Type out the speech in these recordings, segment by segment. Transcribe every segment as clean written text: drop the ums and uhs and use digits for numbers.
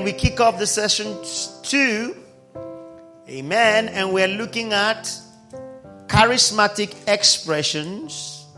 we kick off the session 2. Amen. And we're looking at charismatic expressions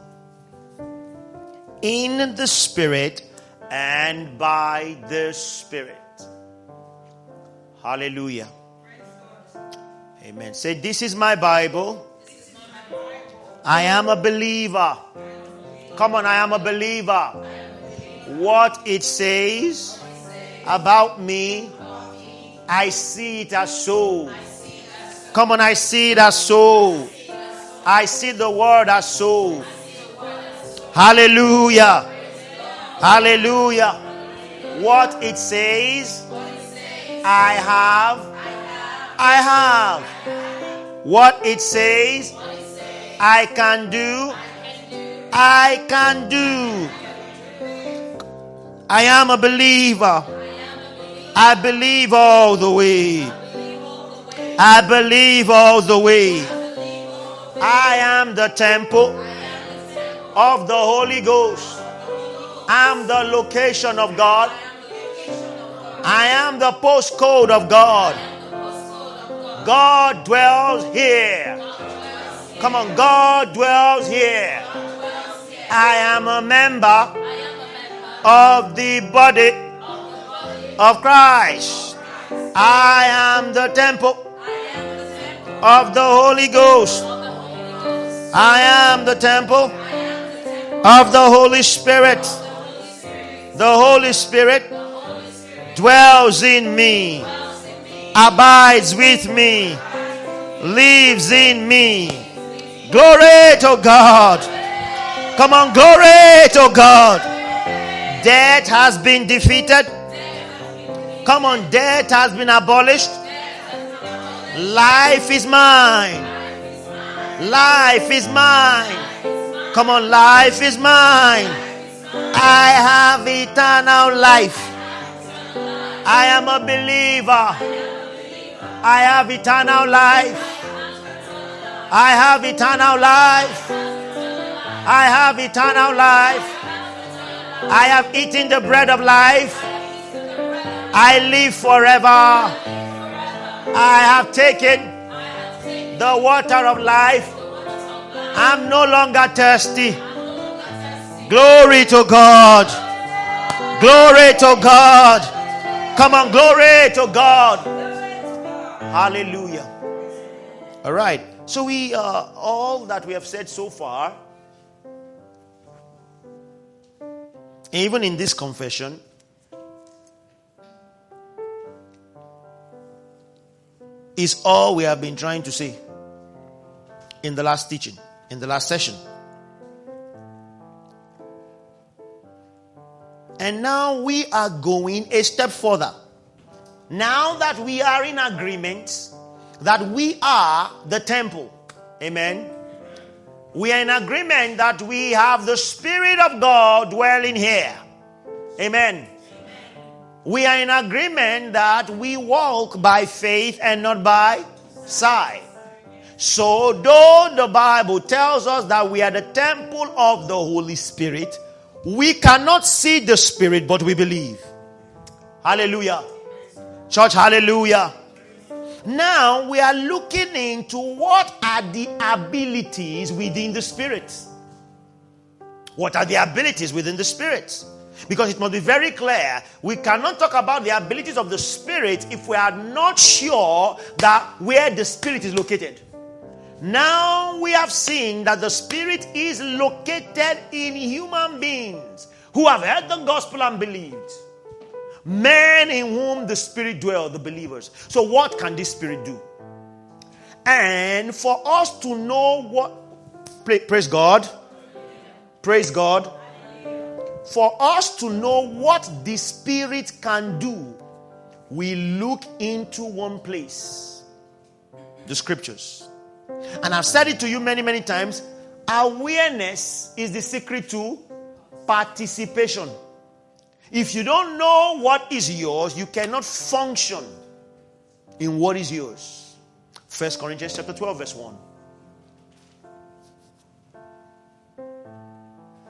in the Spirit and by the Spirit. Hallelujah. Amen. Say, this is my Bible. I am a believer. Come on, I am a believer. What it says about me, I see it as so. Come on, I see it as so. I see the word as so. Hallelujah. Hallelujah. What it says, I have. What it says, I can do. I can do. I am a believer. I believe all the way. I believe all the way. I am the temple of the Holy Ghost. I am the location of God. I am the postcode of God. God dwells here. Come on, God dwells here. I am a member of the body of Christ. I am the temple of the Holy Ghost. I am the temple of the Holy Spirit. The Holy Spirit dwells in me, abides with me, lives in me. Glory to God. Come on, glory to God. Death has been defeated. Come on, death has been abolished. Life is mine. Life is mine. Come on, life is mine. I have eternal life. I am a believer. I have eternal life. I have eternal life. I have eternal life. I have eaten the bread of life. I live forever. I have taken the water of life. I'm no longer thirsty. Glory to God. Glory to God. Come on, glory to God. Hallelujah. All right. So all that we have said so far, even in this confession, is all we have been trying to say in the last teaching, in the last session. And now we are going a step further. Now that we are in agreement that we are the temple. Amen. We are in agreement that we have the Spirit of God dwelling here. Amen. We are in agreement that we walk by faith and not by sight. So though the Bible tells us that we are the temple of the Holy Spirit, we cannot see the Spirit, but we believe. Hallelujah. Church, hallelujah. Now we are looking into what are the abilities within the Spirit. What are the abilities within the Spirit? Because it must be very clear, we cannot talk about the abilities of the Spirit if we are not sure that where the Spirit is located. Now we have seen that the Spirit is located in human beings who have heard the gospel and believed. Men in whom the Spirit dwells, the believers. So what can this Spirit do? And for us to know what, praise God, praise God. For us to know what the Spirit can do, we look into one place, the Scriptures. And I've said it to you many, many times. Awareness is the secret to participation. If you don't know what is yours, you cannot function in what is yours. 1 Corinthians chapter 12, verse 1.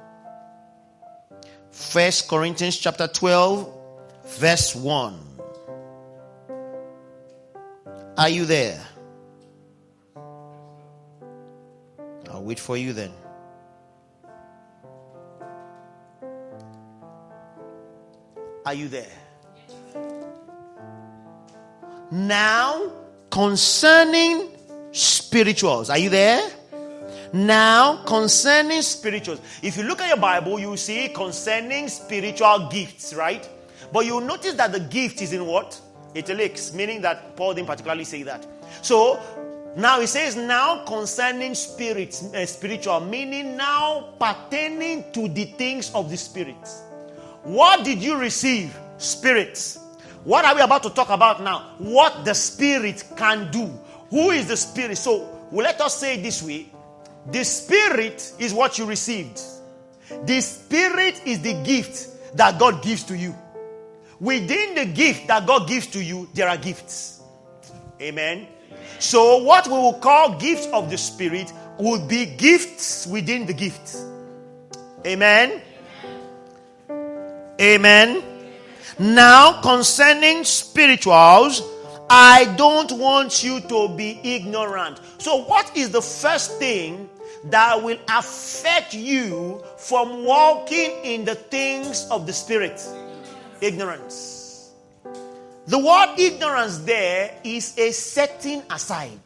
1 Corinthians chapter 12, verse 1. Are you there? I'll wait for you then. Are you there? Now, concerning spirituals. Are you there? Now, concerning spirituals. If you look at your Bible, you see concerning spiritual gifts, right? But you'll notice that the gift is in what? Italics, meaning that Paul didn't particularly say that. So, now he says, now concerning spiritual, meaning now pertaining to the things of the Spirit. What did you receive? Spirits. What are we about to talk about now? What the Spirit can do. Who is the Spirit? So, let us say it this way. The Spirit is what you received. The Spirit is the gift that God gives to you. Within the gift that God gives to you, there are gifts. Amen. So what we will call gifts of the Spirit would be gifts within the gifts. Amen. Amen. Now, concerning spirituals, I don't want you to be ignorant. So what is the first thing that will affect you from walking in the things of the Spirit? Ignorance. The word ignorance there is a setting aside.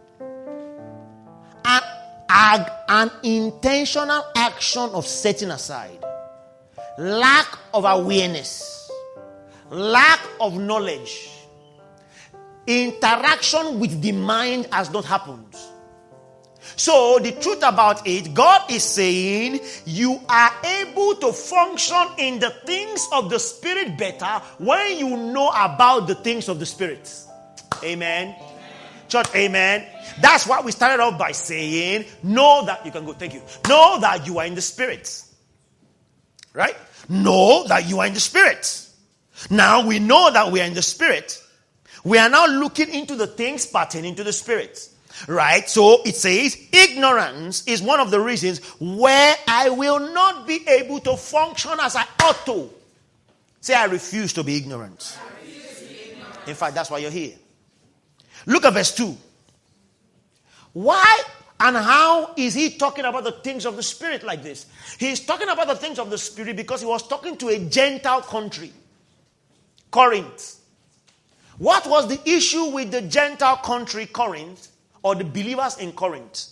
An intentional action of setting aside. Lack of awareness. Lack of knowledge. Interaction with the mind has not happened. So the truth about it, God is saying you are able to function in the things of the Spirit better when you know about the things of the Spirit. Amen. Church, amen. That's why we started off by saying, know that you can go. Thank you. Know that you are in the Spirit. Right? Know that you are in the Spirit. Now we know that we are in the Spirit. We are now looking into the things pertaining to the Spirit. Right? So it says, ignorance is one of the reasons where I will not be able to function as I ought to. Say, I refuse to be ignorant. In fact, that's why you're here. Look at verse 2. Why and how is he talking about the things of the Spirit like this? He's talking about the things of the Spirit because he was talking to a Gentile country, Corinth. What was the issue with the Gentile country, Corinth, or the believers in Corinth?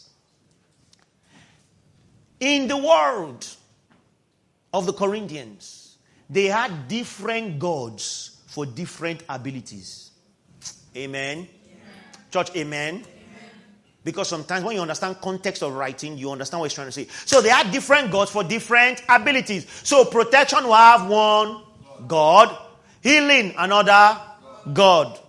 In the world of the Corinthians, they had different gods for different abilities. Amen. Church, amen. Because sometimes when you understand context of writing, you understand what he's trying to say. So they had different gods for different abilities. So protection will have one God. Healing, another God.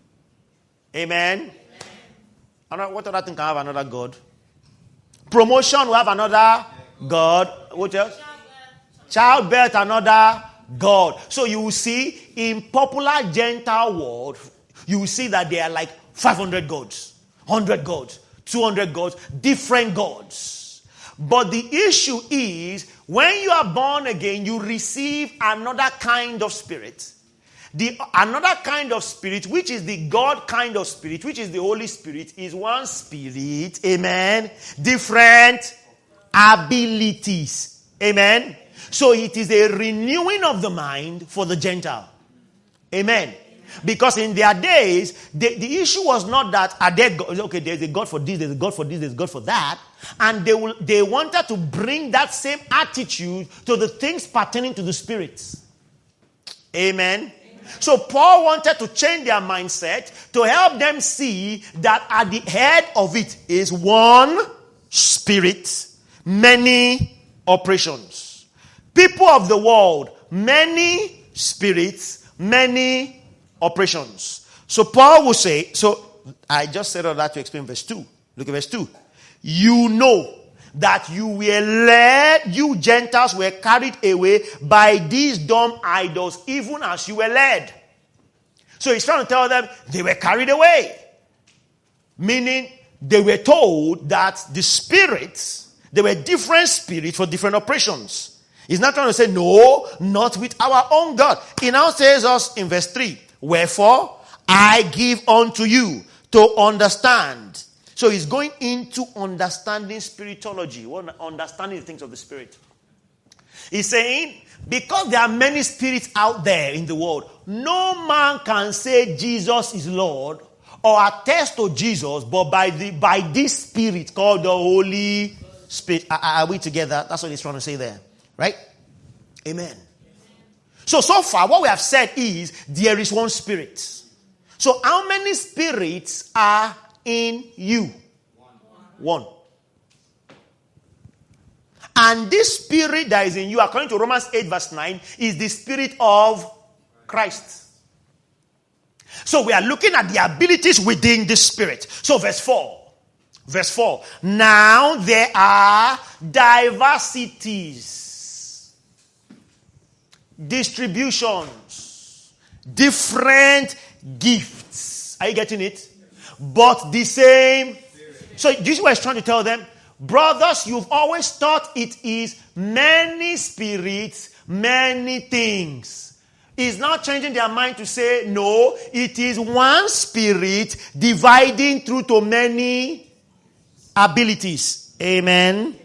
Amen. What other thing can have another God? Promotion will have another God. What else? Childbirth, another God. So you will see in popular Gentile world, you will see that there are like 500 gods, 100 gods, 200 gods, different gods. But the issue is, when you are born again, you receive another kind of spirit. Another kind of spirit, which is the God kind of spirit, which is the Holy Spirit, is one spirit. Amen. Different abilities. Amen. So it is a renewing of the mind for the Gentile. Amen. Because in their days, the issue was not that, there's a God for this, there's a God for this, there's a God for that. And they wanted to bring that same attitude to the things pertaining to the spirits. Amen. So Paul wanted to change their mindset to help them see that at the head of it is one spirit, many operations. People of the world, many spirits, many operations. So Paul will say, so I just said all that to explain verse 2. Look at verse 2. You know that you were led, you Gentiles were carried away by these dumb idols, even as you were led. So he's trying to tell them they were carried away. Meaning they were told that the spirits, there were different spirits for different operations. He's not trying to say, no, not with our own God. He now says us in verse 3, wherefore I give unto you to understand. So he's going into understanding spiritology, understanding the things of the spirit. He's saying, because there are many spirits out there in the world, no man can say Jesus is Lord or attest to Jesus, but by this spirit called the Holy Spirit. Are we together? That's what he's trying to say there. Right? Amen. So far, what we have said is, there is one spirit. So how many spirits are in you? One. And this spirit that is in you, according to Romans 8 verse 9, is the spirit of Christ. So we are looking at the abilities within the spirit. So verse 4. Now there are diversities, distributions, different gifts. Are you getting it? But the same. So this is what he's trying to tell them. Brothers, you've always thought it is many spirits, many things. He's now changing their mind to say, no, it is one spirit dividing through to many abilities. Amen.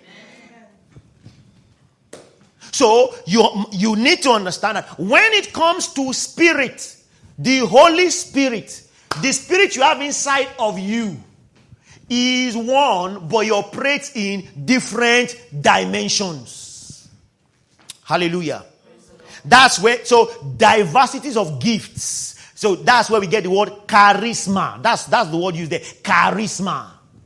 So you need to understand that when it comes to spirit, the Holy Spirit, the spirit you have inside of you, is one, but he operates in different dimensions. Hallelujah. That's where, so diversities of gifts. So that's where we get the word charisma. That's the word used there. Charisma.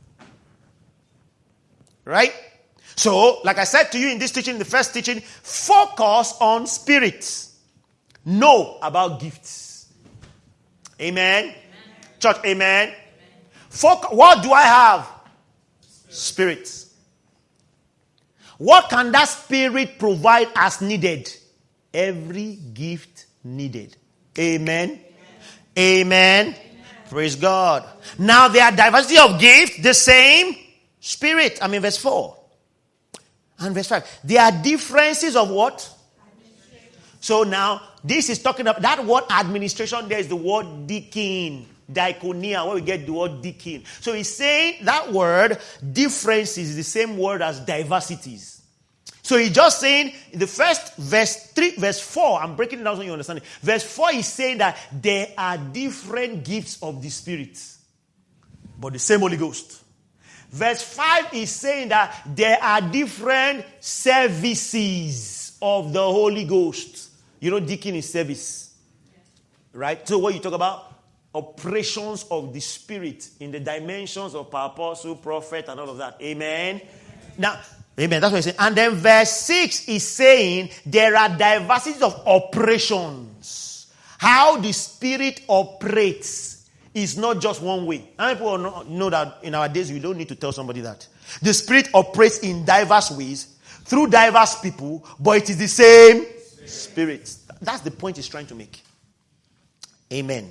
Right? So, like I said to you in this teaching, the first teaching, focus on spirits. Know about gifts. Amen. Amen. Church, amen. What do I have? Spirits. What can that spirit provide as needed? Every gift needed. Amen. Amen. Amen. Praise God. Now there are diversity of gifts, the same spirit. Verse 4. And verse 5. There are differences of what? So now, this is talking about, that word administration, there is the word deacon. Diaconia, where we get the word deacon. So he's saying that word, difference, is the same word as diversities. So he's just saying, in the first verse 4, I'm breaking it down so you understand it. Verse 4 is saying that there are different gifts of the Spirit, but the same Holy Ghost. Verse 5 is saying that there are different services of the Holy Ghost. You know, deacon is service. Right? So what you talk about? Operations of the Spirit in the dimensions of apostle, prophet, and all of that. Amen. Now, amen. That's what he's saying. And then verse 6 is saying there are diversities of operations. How the Spirit operates is not just one way. How many people know that in our days we don't need to tell somebody that? The Spirit operates in diverse ways, through diverse people, but it is the same Spirit. That's the point he's trying to make. Amen.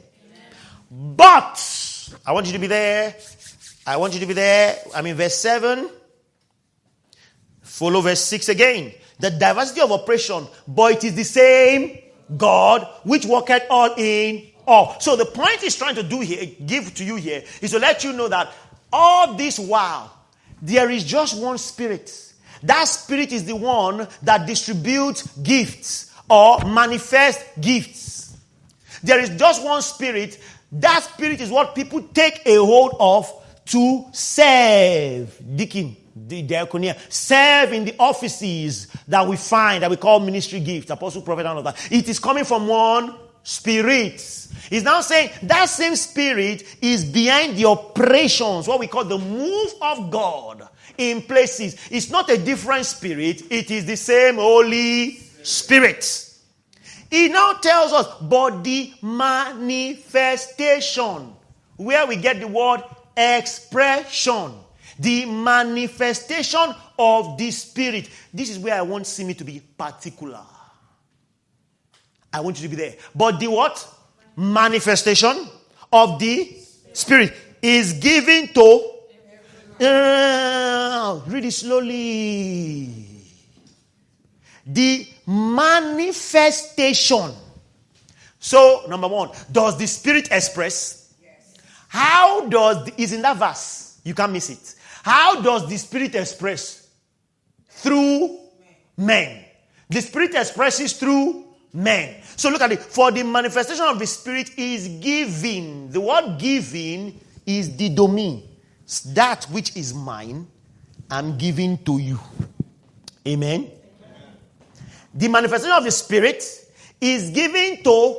But, I want you to be there. Verse 7. Follow verse 6 again. The diversity of operation, but it is the same God which worketh all in all. So the point he's trying to do here, give to you here, is to let you know that all this while, there is just one Spirit. That Spirit is the one that distributes gifts or manifests gifts. There is just one Spirit. That Spirit is what people take a hold of to serve. Deacon, diaconia. Serve in the offices that we find, that we call ministry gifts, apostle, prophet, and all of that. It is coming from one Spirit. He's now saying that same Spirit is behind the operations, what we call the move of God in places. It's not a different Spirit. It is the same Holy Spirit. He now tells us, but the manifestation, where we get the word expression, the manifestation of the Spirit. This is where I want Simi to be particular. I want you to be there. But the what? Manifestation of the Spirit is given to... read it slowly. The manifestation. So, number one, does the Spirit express? Yes. is in that verse. You can't miss it. How does the Spirit express? Through men. The Spirit expresses through men. So look at it. For the manifestation of the Spirit is giving. The word giving is didomi. That which is mine, I'm giving to you. Amen. The manifestation of the Spirit is given to,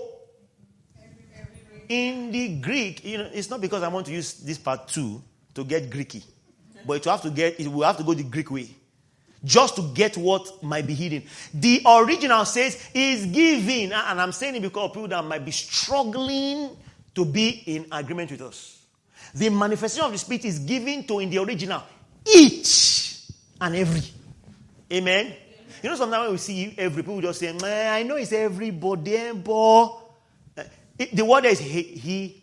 in the Greek, it's not because I want to use this part 2 to get Greeky, but it will have to go the Greek way, just to get what might be hidden. The original says is given, and I'm saying it because of people that might be struggling to be in agreement with us. The manifestation of the Spirit is given to, in the original, each and every. Amen. Sometimes when we see every, people just say, I know it's everybody, but the word is he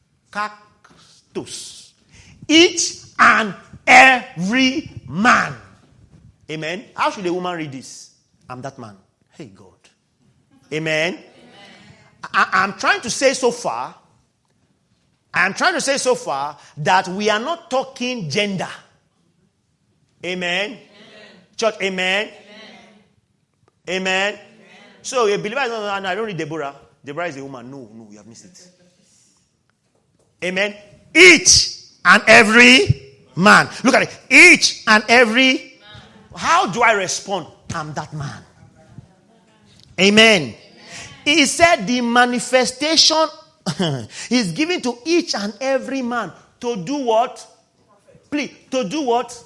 cactus. Each and every man. Amen. How should a woman read this? I'm that man. Hey, God. Amen. I'm trying to say so far that we are not talking gender. Amen. Church, amen. Amen. So a believer is not, and I don't read Deborah. Deborah is a woman. No, you have missed it. Amen. Each and every man. Look at it. Each and every man. How do I respond? I'm that man. Amen. He said the manifestation is given to each and every man to do what? Please, to do what?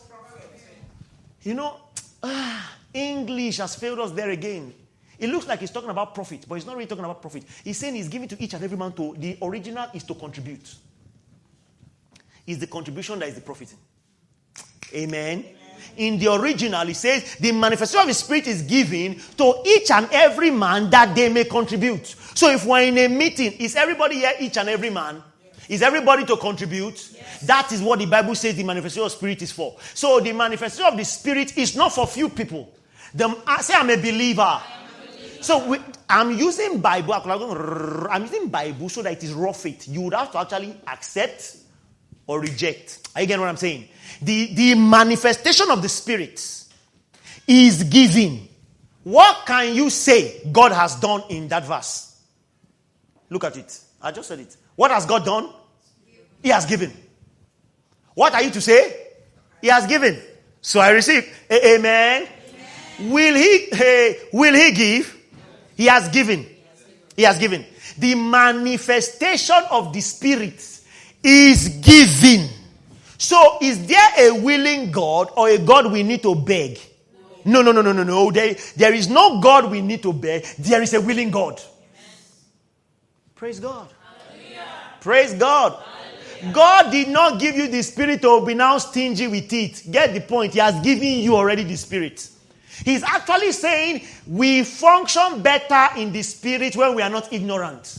English has failed us there again. It looks like he's talking about profit, but he's not really talking about profit. He's saying he's giving to each and every man to, the original is to contribute. It's the contribution that is the profiting. Amen. In the original, it says the manifestation of the Spirit is given to each and every man that they may contribute. So if we're in a meeting, is everybody here each and every man? Is everybody to contribute? Yes. That is what the Bible says the manifestation of the Spirit is for. So the manifestation of the Spirit is not for few people. Say I'm a believer. So I'm using Bible. I'm using Bible so that it is raw faith. You would have to actually accept or reject. Are you getting what I'm saying? The manifestation of the Spirit is given. What can you say God has done in that verse? Look at it. I just said it. What has God done? He has given. What are you to say? He has given. So I receive. Amen. Will he give? He has given. He has given. The manifestation of the Spirit is given. So is there a willing God or a God we need to beg? No. There is no God we need to beg. There is a willing God. Praise God. Hallelujah. Praise God. Hallelujah. God did not give you the Spirit to be now stingy with it. Get the point. He has given you already the Spirit. He's actually saying we function better in the Spirit when we are not ignorant.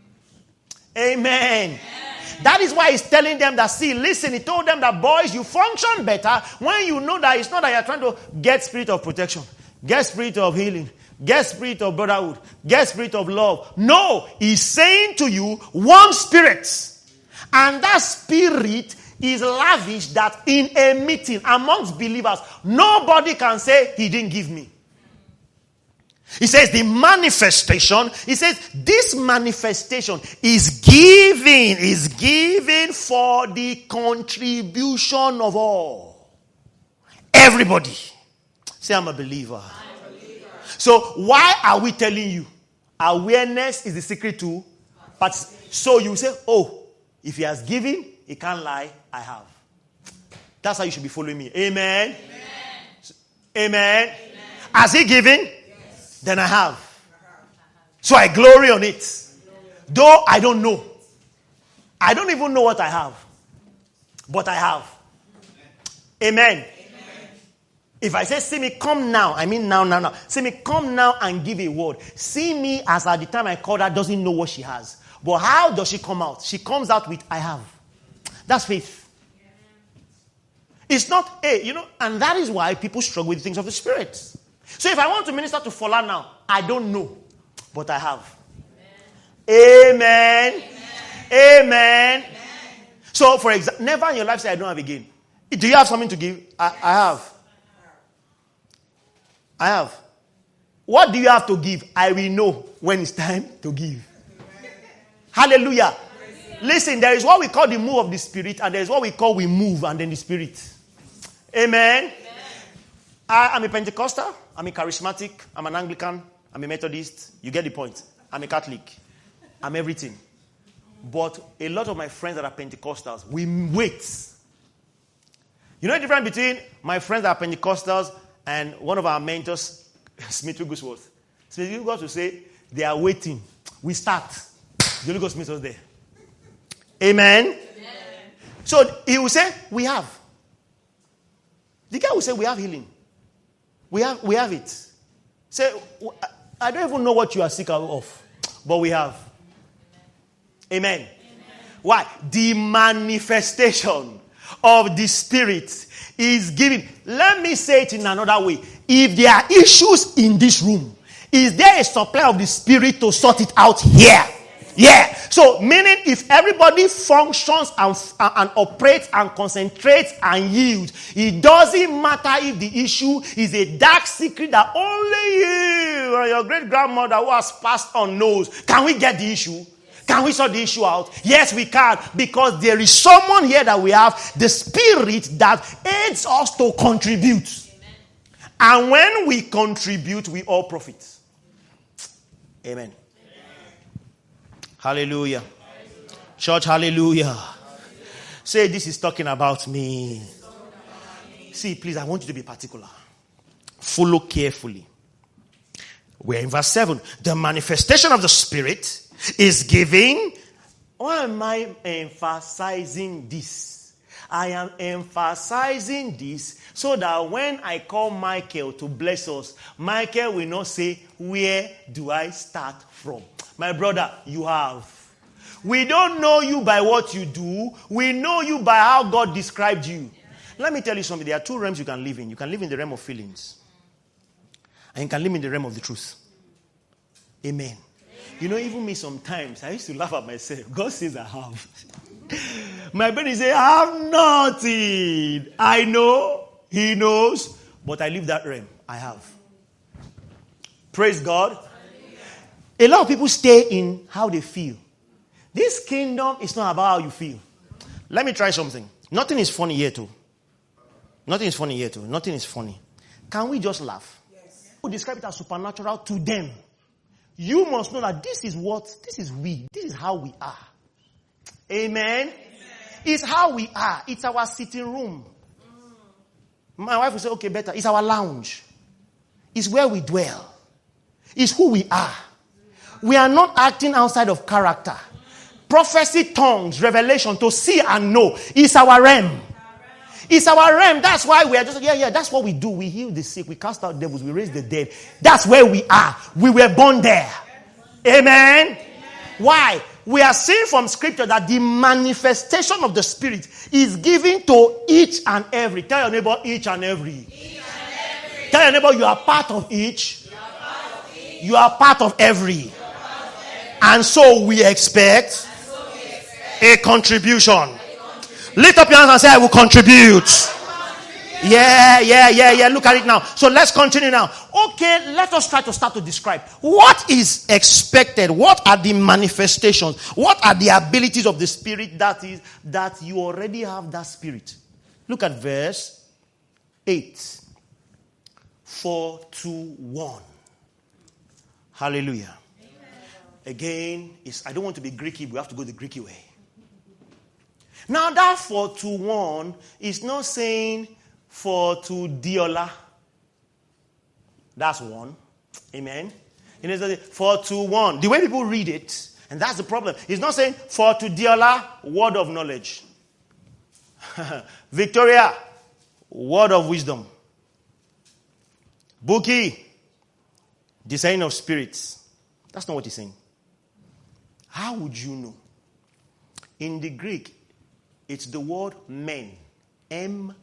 Amen. That is why he's telling them that, see, listen, he told them that, boys, you function better when you know that it's not that you're trying to get spirit of protection, get spirit of healing, get spirit of brotherhood, get spirit of love. No, he's saying to you, one spirit. And that spirit is lavish that in a meeting amongst believers, nobody can say he didn't give me. He says the manifestation, he says this manifestation is given for the contribution of all. Everybody. Say, I'm a believer. So why are we telling you? Awareness is the secret to participation. So you say, oh, if he has given, he can't lie, I have. That's how you should be following me. Amen. Amen. Has he given? Then I have. So I glory on it. Though I don't know. I don't even know what I have. But I have. Amen. If I say, see me, come now. I mean now. See me, come now and give a word. See me as at the time I called her doesn't know what she has. But how does she come out? She comes out with, I have. That's faith. It's not, and that is why people struggle with things of the Spirit. So if I want to minister to Fola now, I don't know, but I have. Amen. Amen. So, for example, never in your life say, I don't have again. Do you have something to give? I have. I have. What do you have to give? I will know when it's time to give. Hallelujah. Listen, there is what we call the move of the Spirit, and there is what we call we move and then the Spirit. Amen. I'm a Pentecostal. I'm a charismatic. I'm an Anglican. I'm a Methodist. You get the point. I'm a Catholic. I'm everything. But a lot of my friends that are Pentecostals, we wait. You know the difference between my friends that are Pentecostals and one of our mentors, Smith Wigglesworth? Smith Wigglesworth will say, they are waiting. We start. The Holy Ghost meets us there. Amen? Amen. So he will say, we have. The guy will say, we have healing. We have it. Say, I don't even know what you are sick of, but we have. Amen. Amen. Why? The manifestation of the Spirit is given. Let me say it in another way. If there are issues in this room, is there a supply of the Spirit to sort it out here? Yeah. So, meaning if everybody functions and operates and concentrates and yields, it doesn't matter if the issue is a dark secret that only you and your great grandmother who has passed on knows. Can we get the issue? Can we sort the issue out? Yes, we can. Because there is someone here that we have, the Spirit that aids us to contribute. Amen. And when we contribute, we all profit. Amen. Hallelujah. Church, hallelujah. Say, this is talking about me. See, please, I want you to be particular. Follow carefully. We're in verse 7. The manifestation of the Spirit is giving. Why am I emphasizing this? I am emphasizing this so that when I call Michael to bless us, Michael will not say, where do I start from? My brother, you have. We don't know you by what you do. We know you by how God described you. Let me tell you something. There are two realms you can live in. You can live in the realm of feelings. And you can live in the realm of the truth. Amen. You know, even me sometimes, I used to laugh at myself. God says I have. My brain is saying, I have nothing. I know. He knows. But I leave that realm. I have. Praise God. A lot of people stay in how they feel. This kingdom is not about how you feel. Let me try something. Nothing is funny here too. Nothing is funny here too. Nothing is funny. Can we just laugh? Yes. We describe it as supernatural to them. You must know that this is we. This is how we are. Amen. Amen. It's how we are. It's our sitting room. My wife will say, okay, better. It's our lounge. It's where we dwell. It's who we are. We are not acting outside of character. Prophecy, tongues, revelation, to see and know is our realm. It's our realm. That's why we are just, that's what we do. We heal the sick. We cast out devils. We raise the dead. That's where we are. We were born there. Amen. Amen. Why? We are seeing from scripture that the manifestation of the Spirit is given to each and every. Tell your neighbor, each and every. Each and every. Tell your neighbor, you are part of each. You are part of every. And so we expect a contribution. Lift up your hands and say, I will contribute. Yeah. Look at it now. So let's continue now. Okay, let us try to start to describe. What is expected? What are the manifestations? What are the abilities of the Spirit that you already have that Spirit? Look at verse 8. 4, 2, 1. Hallelujah. Again, I don't want to be Greeky, we have to go the Greeky way. Now that 4 to 1 is not saying 4 to Diola. That's one. Amen. It is 4 to 1. The way people read it, and that's the problem. It's not saying 4 to Diola, word of knowledge. Victoria, word of wisdom. Buki, discerning of spirits. That's not what he's saying. How would you know? In the Greek, it's the word men. M-E-N.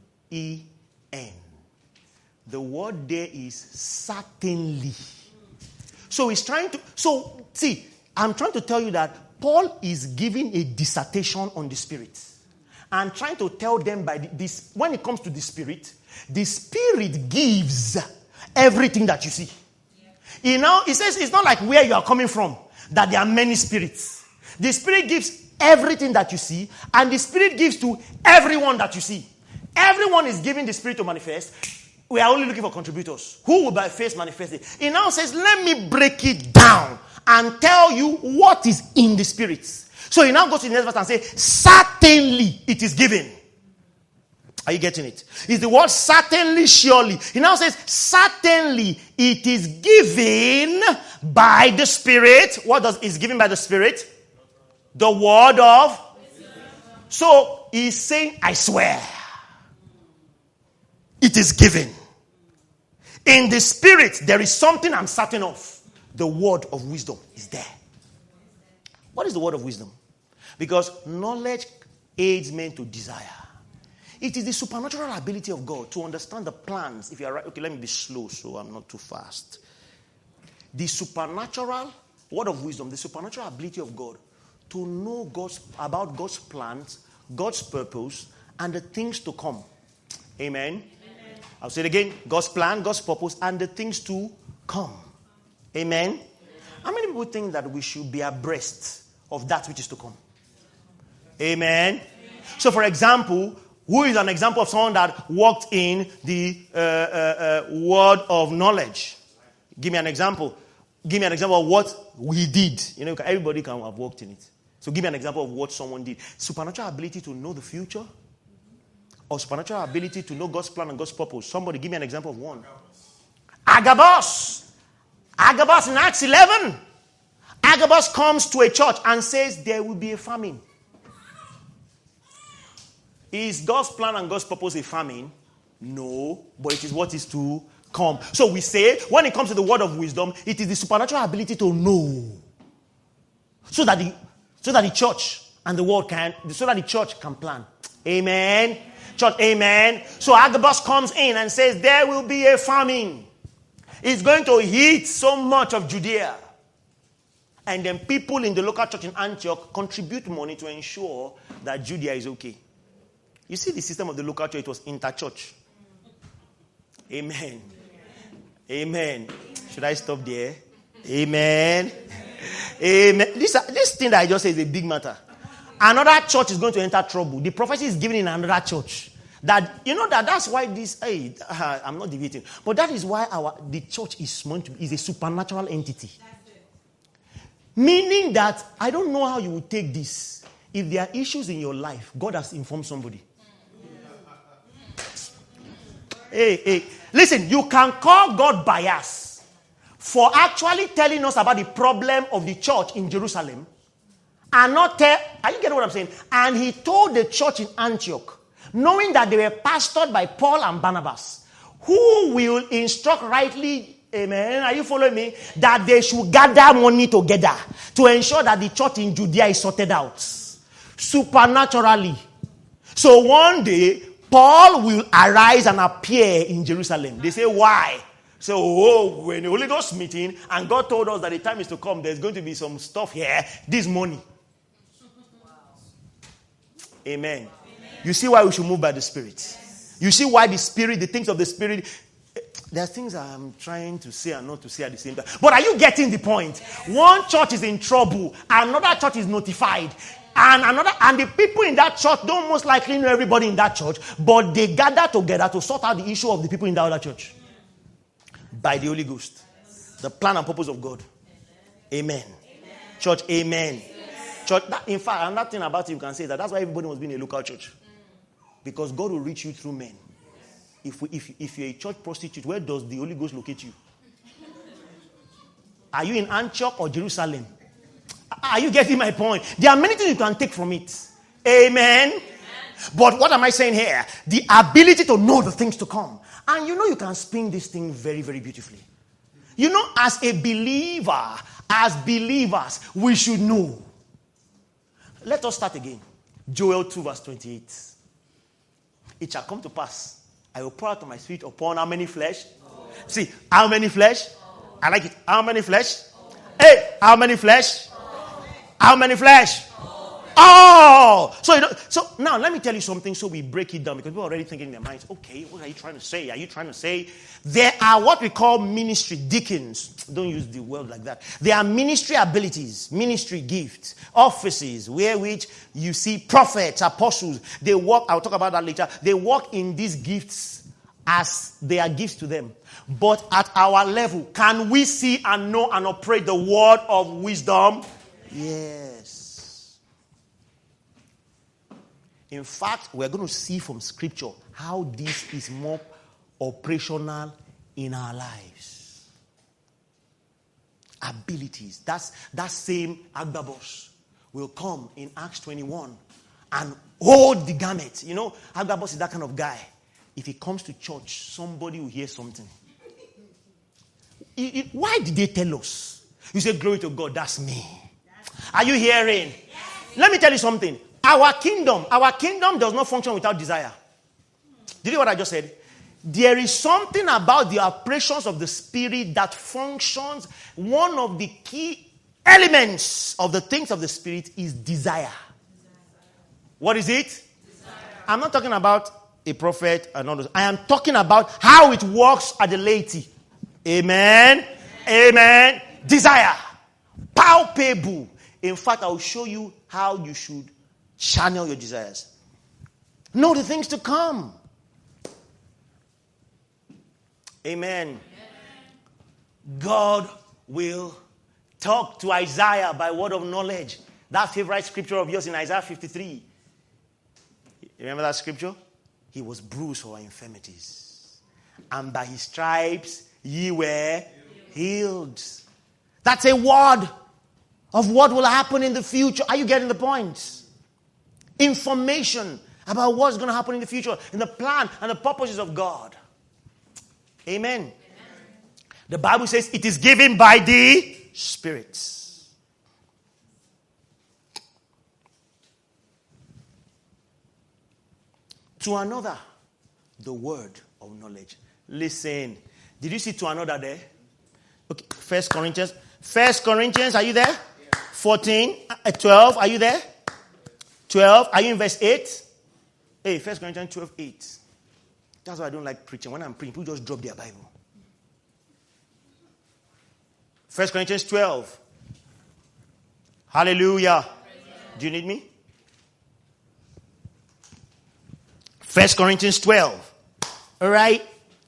The word there is certainly. So he's trying to... So, see, I'm trying to tell you that Paul is giving a dissertation on the Spirit. and trying to tell them by this. When it comes to the Spirit gives everything that you see. He says it's not like where you are coming from, that there are many spirits. The Spirit gives everything that you see, and the Spirit gives to everyone that you see. Everyone is giving the Spirit to manifest. We are only looking for contributors who will by faith manifest it. He now says, let me break it down and tell you what is in the Spirit. So he now goes to the next verse and says, certainly it is given. Are you getting it? It's the word certainly, surely. He now says, certainly it is given by the Spirit. What is given by the Spirit? The word of. So he's saying, I swear. It is given. In the Spirit, there is something I'm certain of. The word of wisdom is there. What is the word of wisdom? Because knowledge aids men to desire. It is the supernatural ability of God to understand the plans. If you are right, okay, let me be slow so I'm not too fast. The supernatural word of wisdom, the supernatural ability of God to know about God's plans, God's purpose, and the things to come. Amen. I'll say it again. God's plan, God's purpose, and the things to come. Amen. How many people think that we should be abreast of that which is to come? Amen. So, for example, who is an example of someone that walked in the word of knowledge? Give me an example. Give me an example of what we did. You know, everybody can have walked in it. So give me an example of what someone did. Supernatural ability to know the future, or supernatural ability to know God's plan and God's purpose. Somebody give me an example of one. Agabus. Agabus in Acts 11. Agabus comes to a church and says there will be a famine. Is God's plan and God's purpose a famine? No, but it is what is to come. So we say, when it comes to the word of wisdom, it is the supernatural ability to know. So that the church and the world so that the church can plan. Amen. Church, amen. So Agabus comes in and says, there will be a famine. It's going to hit so much of Judea. And then people in the local church in Antioch contribute money to ensure that Judea is okay. You see the system of the local church, it was interchurch. Amen. Amen. Should I stop there? Amen. Amen. This thing that I just said is a big matter. Another church is going to enter trouble. The prophecy is given in another church. That's why I'm not debating. But that is why the church is a supernatural entity. Meaning that I don't know how you will take this. If there are issues in your life, God has informed somebody. Hey, listen, you can call God bias for actually telling us about the problem of the church in Jerusalem and not tell, are you getting what I'm saying? And he told the church in Antioch, knowing that they were pastored by Paul and Barnabas, who will instruct rightly, amen, are you following me? That they should gather money together to ensure that the church in Judea is sorted out supernaturally. So one day, Paul will arise and appear in Jerusalem. They say, why? So, we're in the Holy Ghost meeting, and God told us that the time is to come. There's going to be some stuff here this morning. Wow. Amen. Amen. You see why we should move by the Spirit. Yes. You see why the Spirit, the things of the Spirit, there are things I'm trying to say and not to say at the same time. But are you getting the point? Yes. One church is in trouble, another church is notified. And the people in that church don't most likely know everybody in that church, but they gather together to sort out the issue of the people in that other church. By the Holy Ghost. The plan and purpose of God. Amen. Church, amen. Church, in fact, another thing about it you can say that that's why everybody must be in a local church. Because God will reach you through men. If you're a church prostitute, where does the Holy Ghost locate you? Are you in Antioch or Jerusalem? Are you getting my point? There are many things you can take from it. Amen. But what am I saying here? The ability to know the things to come. And you can spin this thing very, very beautifully. As a believer, as believers, we should know. Let us start again. Joel 2 verse 28. It shall come to pass. I will pour out my spirit upon how many flesh? See, how many flesh? I like it. How many flesh? Hey, how many flesh? How many flesh? All. all. So now let me tell you something so we break it down, because people are already thinking in their minds, okay, what are you trying to say? Are you trying to say there are what we call ministry deacons? Don't use the word like that. There are ministry abilities, ministry gifts, offices, where which you see prophets, apostles. They walk, I'll talk about that later. They walk in these gifts as they are gifts to them. But at our level, can we see and know and operate the word of wisdom? Yes. In fact, we're going to see from scripture how this is more operational in our lives. Abilities. That same Agabus will come in Acts 21 and hold the garment. You know, Agabus is that kind of guy. If he comes to church, somebody will hear something. Why did they tell us? You say, glory to God, that's me. Are you hearing? Yes. Let me tell you something. Our kingdom does not function without desire. Did you hear what I just said? There is something about the operations of the Spirit that functions. One of the key elements of the things of the Spirit is desire. What is it? Desire. I'm not talking about a prophet and all those. I am talking about how it works at the laity. Amen. Amen. Desire. Palpable. In fact, I will show you how you should channel your desires. Know the things to come. Amen. God will talk to Isaiah by word of knowledge. That favorite scripture of yours in Isaiah 53. Remember that scripture? He was bruised for our infirmities, and by his stripes ye were healed. That's a word of what will happen in the future. Are you getting the point? Information about what's going to happen in the future, in the plan and the purposes of God. Amen. Amen. The Bible says it is given by the Spirit. To another, the word of knowledge. Listen. Did you see to another there? Okay, 1 Corinthians, are you there? 14, 12, are you there? 12, are you in verse 8? Hey, 1 Corinthians 12, 8. That's why I don't like preaching. When I'm preaching, people just drop their Bible. 1 Corinthians 12. Hallelujah. Do you need me? 1 Corinthians 12. All right.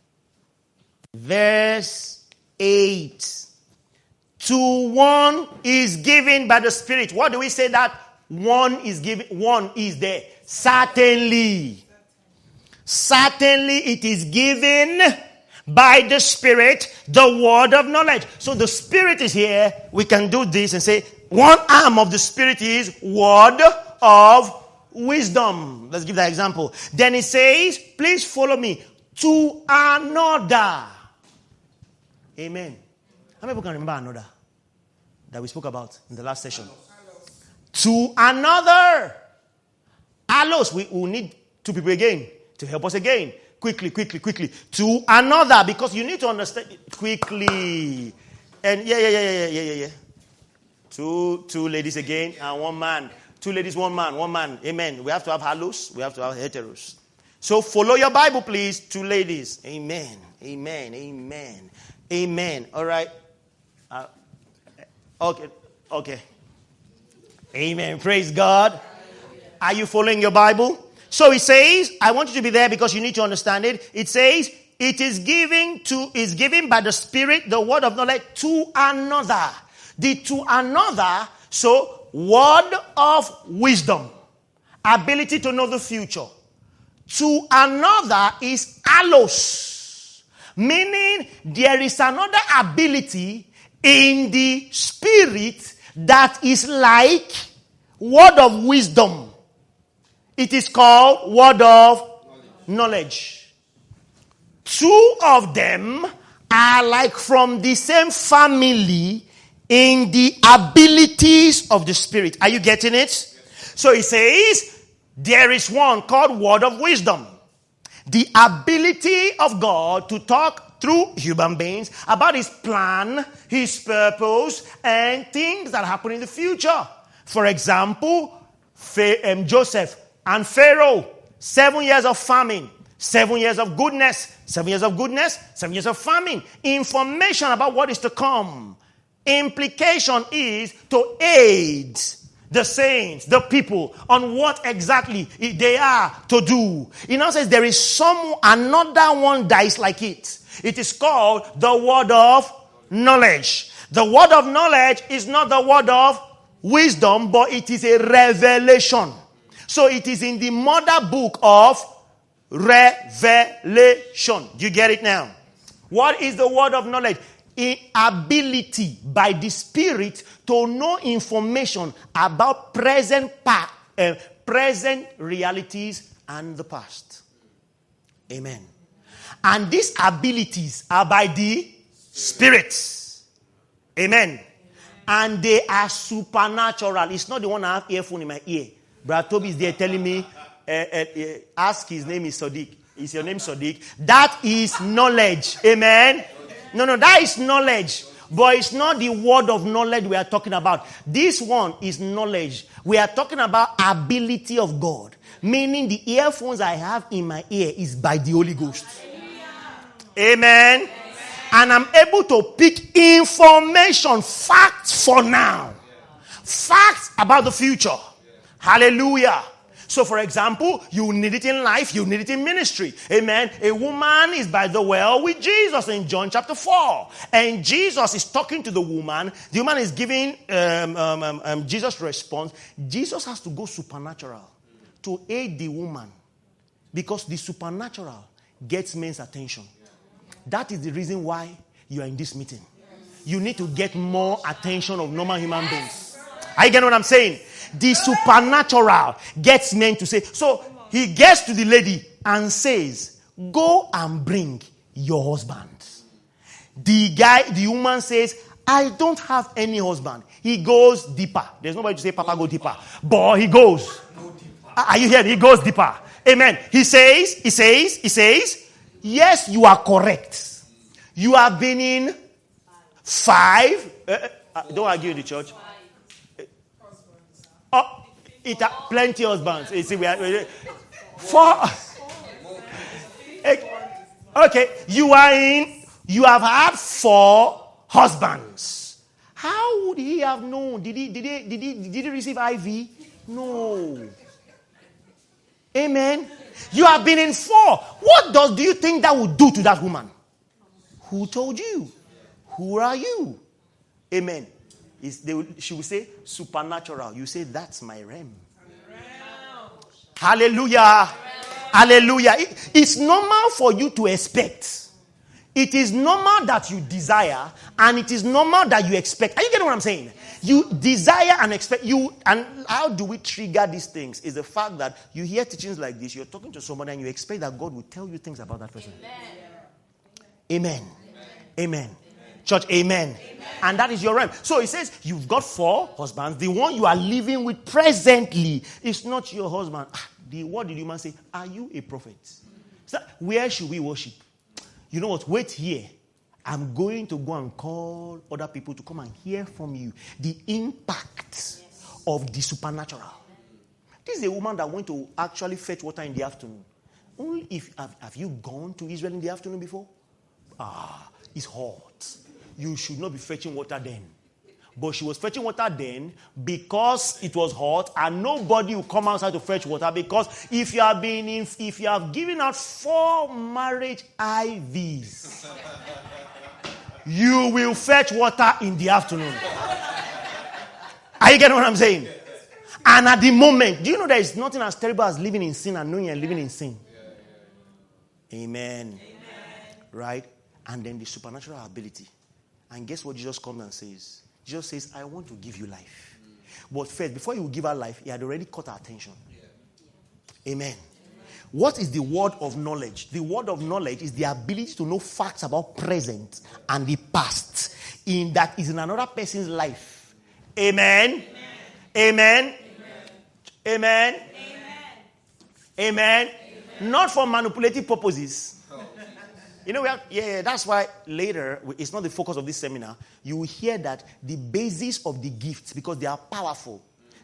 Verse 8. To one is given by the Spirit. What do we say that one is given? One is there. Certainly. Certainly it is given by the Spirit, the word of knowledge. So the Spirit is here. We can do this and say, one arm of the Spirit is word of wisdom. Let's give that example. Then it says, please follow me. To another. Amen. How many people can remember another that we spoke about in the last session? To another. Allos. We will need two people again to help us again. Quickly. To another, because you need to understand quickly. And yeah. Two ladies again and one man. Two ladies, one man. Amen. We have to have halos. We have to have heteros. So follow your Bible, please. Two ladies. Amen. All right. Okay. Amen. Praise God. Are you following your Bible? So it says, I want you to be there because you need to understand it. It says, it is given by the Spirit, the word of knowledge, to another. The to another, so word of wisdom, ability to know the future. To another is allos, meaning there is another ability in the Spirit that is like word of wisdom. It is called word of knowledge. Two of them are like from the same family in the abilities of the Spirit. Are you getting it? So it says, there is one called word of wisdom. The ability of God to talk through human beings about his plan, his purpose, and things that happen in the future. For example, Joseph and Pharaoh. 7 years of famine. 7 years of goodness. 7 years of goodness. 7 years of famine. Information about what is to come. Implication is to aid the saints, the people, on what exactly they are to do. He now says there is another one that is like it. It is called the word of knowledge. The word of knowledge is not the word of wisdom, but it is a revelation. So it is in the mother book of revelation. Do you get it now? What is the word of knowledge? Ability by the Spirit to know information about present realities and the past. Amen. And these abilities are by the Spirit. Amen. And they are supernatural. It's not the one I have earphone in my ear. Brother Toby is there telling me, ask his name is Sadiq. Is your name Sadiq? That is knowledge. Amen. No, that is knowledge. But it's not the word of knowledge we are talking about. This one is knowledge. We are talking about ability of God. Meaning the earphones I have in my ear is by the Holy Ghost. Amen. And I'm able to pick information, facts for now. Facts about the future. Hallelujah. So, for example, you need it in life, you need it in ministry. Amen. A woman is by the well with Jesus in John chapter 4. And Jesus is talking to the woman. The woman is giving Jesus' response. Jesus has to go supernatural to aid the woman. Because the supernatural gets men's attention. That is the reason why you are in this meeting. You need to get more attention of normal human beings. Are you getting what I'm saying? The supernatural gets men to say. So he gets to the lady and says, go and bring your husband. The woman says, I don't have any husband. He goes deeper. There's nobody to say, Papa, go deeper. But he goes. Are you hearing? He goes deeper. Amen. He says, yes, you are correct. You have been in 5. Don't argue in the church. Plenty of husbands. You see, we are 4. Okay, you have had 4 husbands. How would he have known? Did he receive IV? No. Amen. You have been in 4. What do you think that would do to that woman? Who told you? Who are you? Amen. She will say, supernatural. You say, that's my realm. Hallelujah. Hallelujah. It's normal for you to expect. It is normal that you desire, and it is normal that you expect. Are you getting what I'm saying? You desire and expect. And how do we trigger these things? Is the fact that you hear teachings like this, you're talking to somebody, and you expect that God will tell you things about that person. Amen. Amen. Church, amen. And that is your realm. So it says, you've got 4 husbands. The one you are living with presently is not your husband. What did you man say? Are you a prophet? So, where should we worship? You know what? Wait here. I'm going to go and call other people to come and hear from you the impact of the supernatural. This is a woman that went to actually fetch water in the afternoon. Only if have you gone to Israel in the afternoon before? It's hot. You should not be fetching water then. But she was fetching water then because it was hot, and nobody will come outside to fetch water, because if you have given out 4 marriage IVs, you will fetch water in the afternoon. Are you getting what I'm saying? And at the moment, do you know there is nothing as terrible as living in sin and knowing you're living in sin? Amen. Right? And then the supernatural ability. And guess what Jesus comes and says? Jesus says, I want to give you life. But first, before he will give her life, he had already caught her attention. Amen. What is the word of knowledge? The word of knowledge is the ability to know facts about present and the past that is in another person's life. Amen. Amen. Amen. Amen. Not for manipulative purposes. You know, that's why later, it's not the focus of this seminar, you will hear that the basis of the gifts, because they are powerful,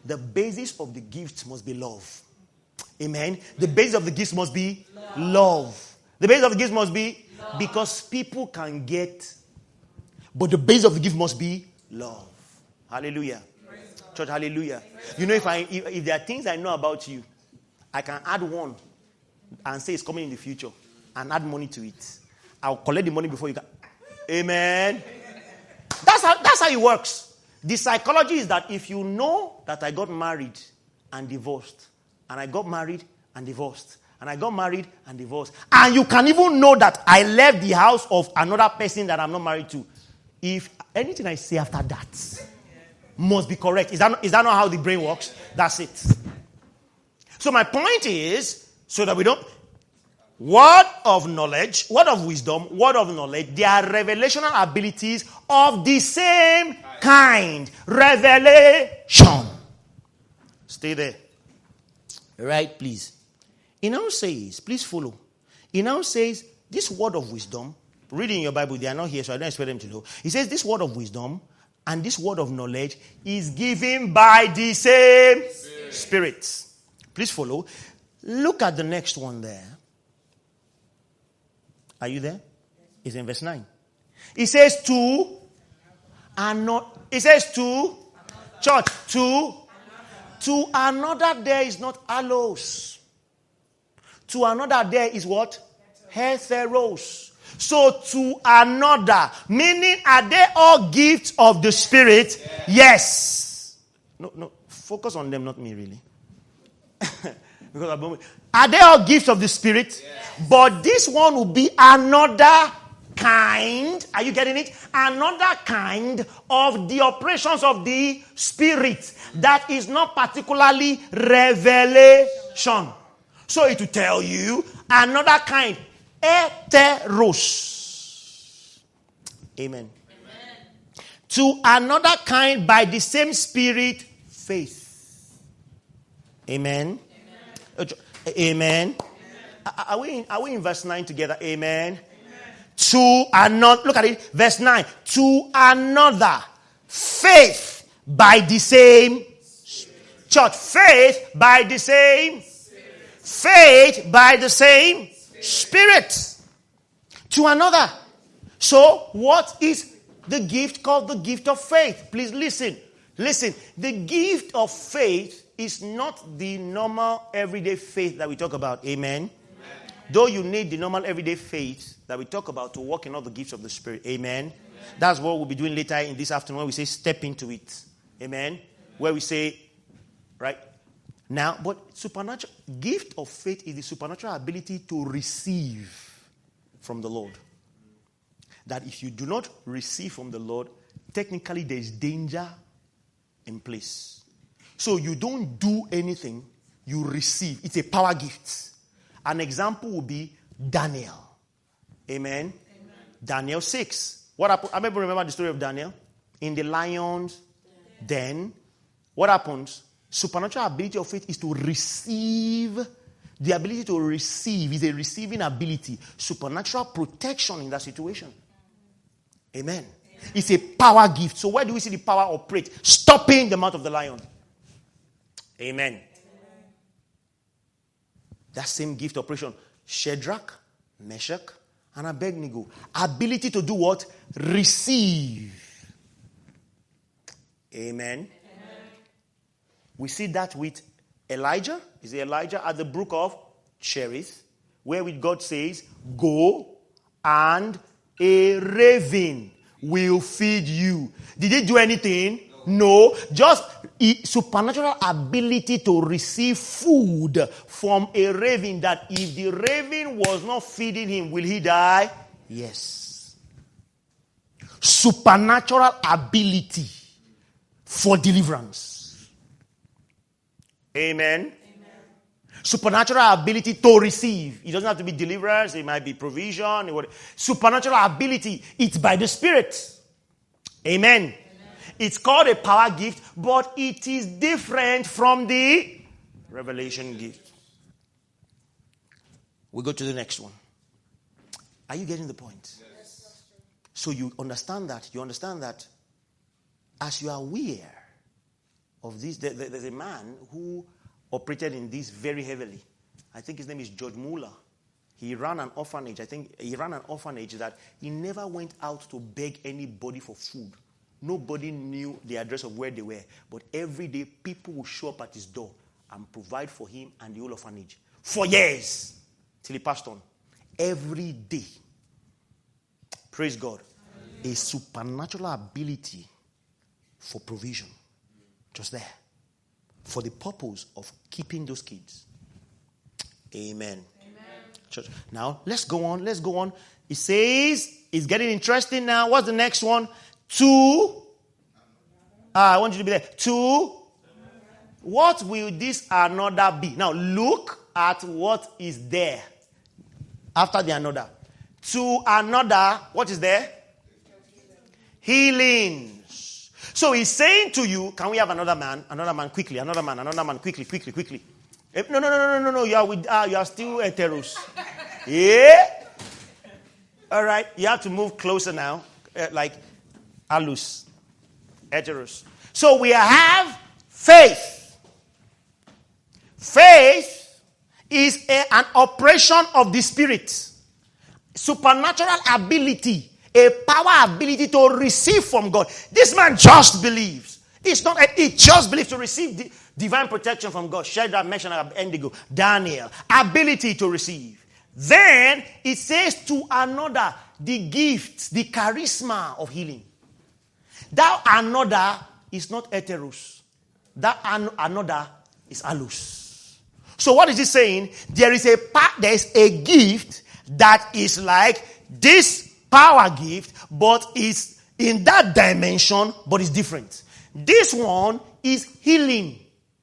The basis of the gift must be love. Amen. The basis of the gift must be love. The basis of the gift must be love. Because people can get, but the basis of the gift must be love. Hallelujah. Church, hallelujah. You know, if there are things I know about you, I can add one and say it's coming in the future and add money to it. I'll collect the money before you can. Amen. That's how it works. The psychology is that if you know that I got married and divorced, and I got married and divorced, and I got married and divorced, and you can even know that I left the house of another person that I'm not married to, if anything I say after that must be correct. Is that not how the brain works? That's it. So my point is, so that we don't, word of knowledge, word of wisdom, word of knowledge, they are revelational abilities of the same kind. Revelation. Stay there. Right, please. It now says, please follow. It now says, this word of wisdom, read in your Bible, they are not here, so I don't expect them to know. It says, this word of wisdom and this word of knowledge is given by the same Spirit. Please follow. Look at the next one there. Are you there? It's in verse 9. It says to, and not, it says to, church, to another there is not allos. To another there is what? Heteros. So to another, meaning are they all gifts of the Spirit? Yes. No, focus on them, not me really. Because are they all gifts of the Spirit? Yes. But this one will be another kind. Are you getting it? Another kind of the operations of the Spirit that is not particularly revelation. So it will tell you another kind. Heteros. Amen. To another kind by the same Spirit, faith. Amen. Amen. Are we in verse 9 together? Amen. To another, look at it, verse 9. To another, faith by the same church. Faith by the same faith by the same Spirit. To another. So, what is the gift called the gift of faith? Please listen. Listen. The gift of faith is not the normal everyday faith that we talk about. Amen. Though you need the normal everyday faith that we talk about to walk in all the gifts of the Spirit. Amen. That's what we'll be doing later in this afternoon when we say step into it. Amen. Where we say, right now, but supernatural gift of faith is the supernatural ability to receive from the Lord. That if you do not receive from the Lord, technically there is danger in place. So you don't do anything, you receive. It's a power gift. An example would be Daniel. Amen. Daniel 6. What happened? I remember the story of Daniel. In the lion's den. What happens? Supernatural ability of faith is to receive. The ability to receive is a receiving ability. Supernatural protection in that situation. Amen. It's a power gift. So where do we see the power operate? Stopping the mouth of the lion. Amen. That same gift operation. Shadrach, Meshach, and Abednego. Ability to do what? Receive. Amen. We see that with Elijah. Is it Elijah at the brook of Cherith? Where God says, go and a raven will feed you. Did he do anything? No. Just supernatural ability to receive food from a raven, that if the raven was not feeding him, will he die? Yes. Supernatural ability for deliverance. Amen. Supernatural ability to receive. It doesn't have to be deliverance. It might be provision. Supernatural ability. It's by the Spirit. Amen. It's called a power gift, but it is different from the revelation gift. We go to the next one. Are you getting the point? Yes. So you understand that. You understand that as you are aware of this. There's a man who operated in this very heavily. I think his name is George Muller. He ran an orphanage. I think he ran an orphanage that he never went out to beg anybody for food. Nobody knew the address of where they were. But every day, people would show up at his door and provide for him and the whole orphanage. For years. Till he passed on. Every day. Praise God. A supernatural ability for provision. Just there. For the purpose of keeping those kids. Amen. Church. Now, let's go on. It says, it's getting interesting now. What's the next one? I want you to be there. What will this another be? Now, look at what is there after the another. To another, what is there? Healings. So he's saying to you, can we have another man? Another man quickly. Another man quickly. No. You are still heteros. Yeah. All right. You have to move closer now. Like alus. Heteros. So we have faith. Faith is an operation of the Spirit. Supernatural ability. A power ability to receive from God. This man just believes. He just believes to receive divine protection from God. Shadrach, Meshach, and Abednego, Daniel. Ability to receive. Then it says to another, the gift, the charisma of healing. That another is not heteros. That another is alus. So what is he saying? There is a gift that is like this power gift, but is in that dimension, but is different. This one is healing.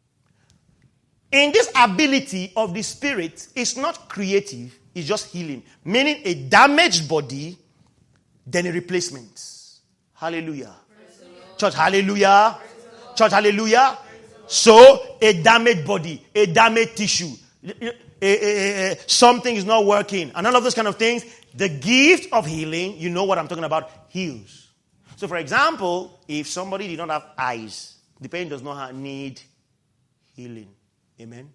In this ability of the Spirit, it's not creative, it's just healing. Meaning a damaged body, then a replacement. Hallelujah. Church, hallelujah. Church, hallelujah. So, a damaged body, a damaged tissue, something is not working, and all of those kind of things. The gift of healing, you know what I'm talking about, heals. So, for example, if somebody did not have eyes, the pain does not need healing. Amen?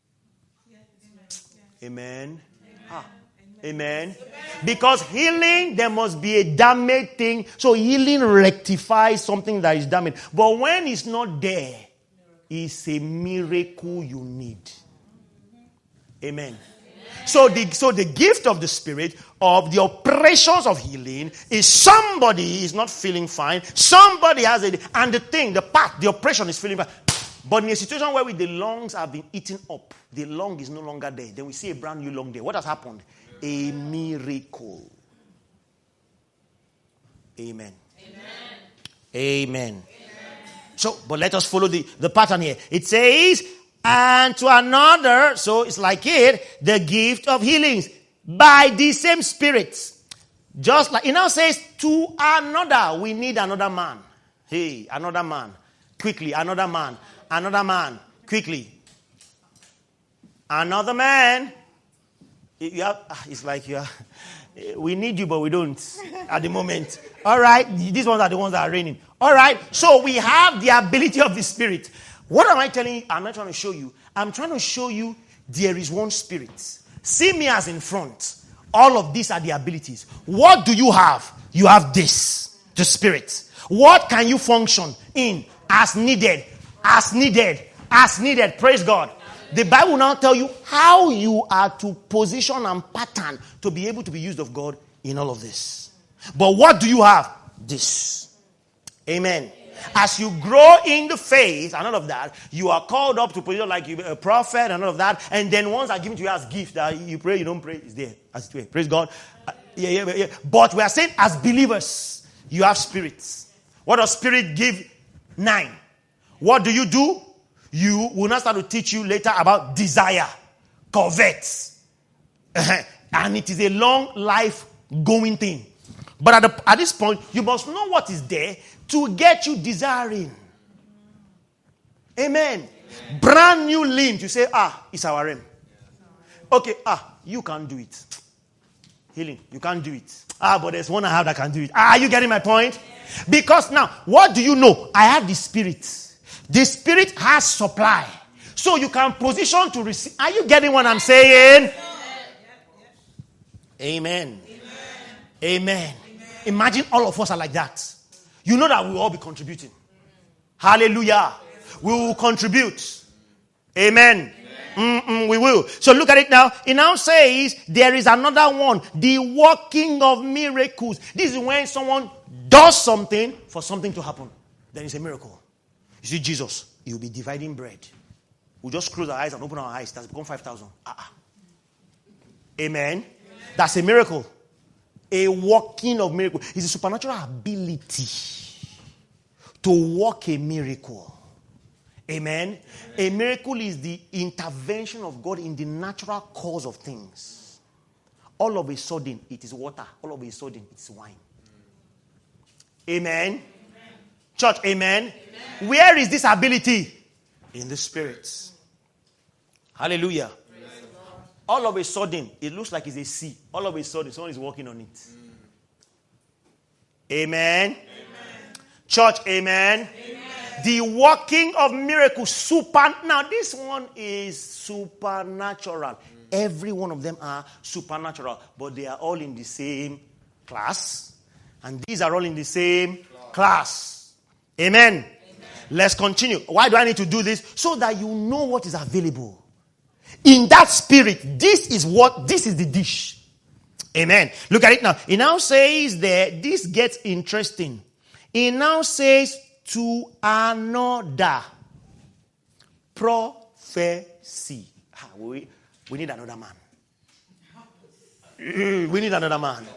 Amen? Amen? Because healing, there must be a damaged thing. So healing rectifies something that is damaged. But when it's not there, it's a miracle you need. Amen. So the gift of the Spirit, of the operations of healing, is somebody is not feeling fine. Somebody has it, and the operation is feeling fine. But in a situation where the lungs have been eaten up, the lung is no longer there. Then we see a brand new lung there. What has happened? A miracle. Amen. Amen. So, but let us follow the pattern here. It says, and to another, so it's like the gift of healings by the same Spirit. Just like, it now says, to another, we need another man. Hey, another man. Quickly, another man. Another man. Quickly. Another man. It's like we need you, but we don't at the moment. All right. These ones are the ones that are reigning. All right. So we have the ability of the Spirit. What am I telling you? I'm not trying to show you. I'm trying to show you there is one Spirit. See me as in front. All of these are the abilities. What do you have? You have this. The Spirit. What can you function in as needed? As needed. As needed. Praise God. The Bible will now tell you how you are to position and pattern to be able to be used of God in all of this. But what do you have? This. Amen. As you grow in the faith and all of that, you are called up to position like you a prophet and all of that. And then once are given to you as gift, that you pray, you don't pray, it's there. As it were. Praise God. Yeah. But we are saying as believers, you have spirits. What does Spirit give? 9. What do? You will not start to teach you later about desire, covet. And it is a long life going thing. But at this point, you must know what is there to get you desiring. Amen. Brand new limbs. You say, it's our realm. Okay, you can't do it. Healing, you can't do it. But there's one I have that can do it. Are you getting my point? Because now, what do you know? I have the Spirit. The Spirit has supply. So you can position to receive. Are you getting what I'm saying? Amen. Amen. Imagine all of us are like that. You know that we will all be contributing. Hallelujah. We will contribute. Amen. We will. So look at it now. It now says there is another one. The working of miracles. This is when someone does something for something to happen. Then it's a miracle. You see Jesus, he will be dividing bread. We'll just close our eyes and open our eyes. That's become 5,000. Amen. That's a miracle. A working of miracle. It's a supernatural ability to work a miracle. Amen. A miracle is the intervention of God in the natural course of things. All of a sudden, it is water. All of a sudden, it's wine. Amen. Church, amen. Where is this ability? In the Spirit. Hallelujah. All of a sudden, it looks like it's a sea. All of a sudden, someone is walking on it. Amen. Church, amen. The working of miracles. Now, this one is supernatural. Every one of them are supernatural. But they are all in the same class. And these are all in the same class. Amen. Let's continue. Why do I need to do this? So that you know what is available. In that spirit, this is the dish. Amen. Look at it now. It now says there, this gets interesting. It now says to another prophecy. We need another man. We need another man.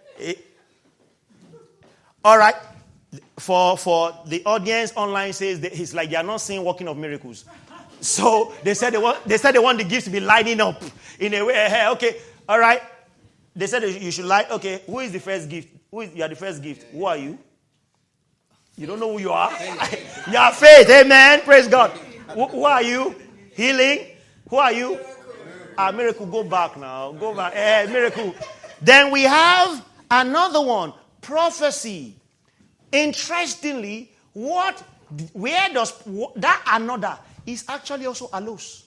All right. For the audience online says that it's like they are not seeing working of miracles. So they said they want the gifts to be lighting up in a way. Okay, all right. They said you should light. Okay, who is the first gift? You are the first gift. Who are you? You don't know who you are. You are faith. Amen. Praise God. Who are you? Healing. Who are you? Miracle. Go back now. Go back. Miracle. Then we have another one. Prophecy. Interestingly, where does that another is actually also allos.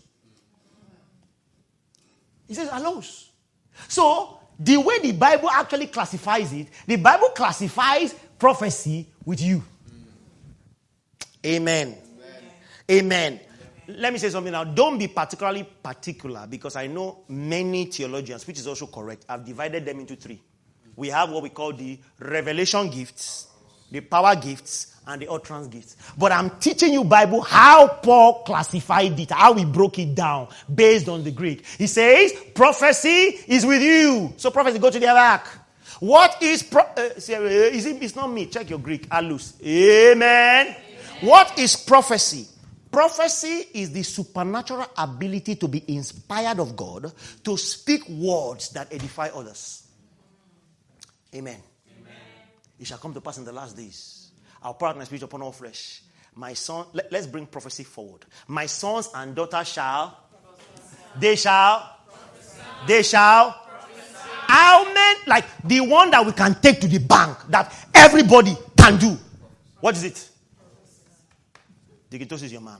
It says allos. So, the way the Bible actually classifies it, the Bible classifies prophecy with you. Amen. Amen. Let me say something now. Don't be particularly particular, because I know many theologians, which is also correct, have divided them into three. We have what we call the revelation gifts, the power gifts, and the utterance gifts. But I'm teaching you Bible how Paul classified it, how he broke it down based on the Greek. He says, prophecy is with you. So prophecy, go to the back. What is it's not me. Check your Greek. Allos. Amen. What is prophecy? Prophecy is the supernatural ability to be inspired of God to speak words that edify others. Amen. It shall come to pass in the last days. I'll pour out my spirit upon all flesh. My son, let's bring prophecy forward. My sons and daughters shall. How many? Like the one that we can take to the bank, that everybody can do. What is it? Digitos is your man.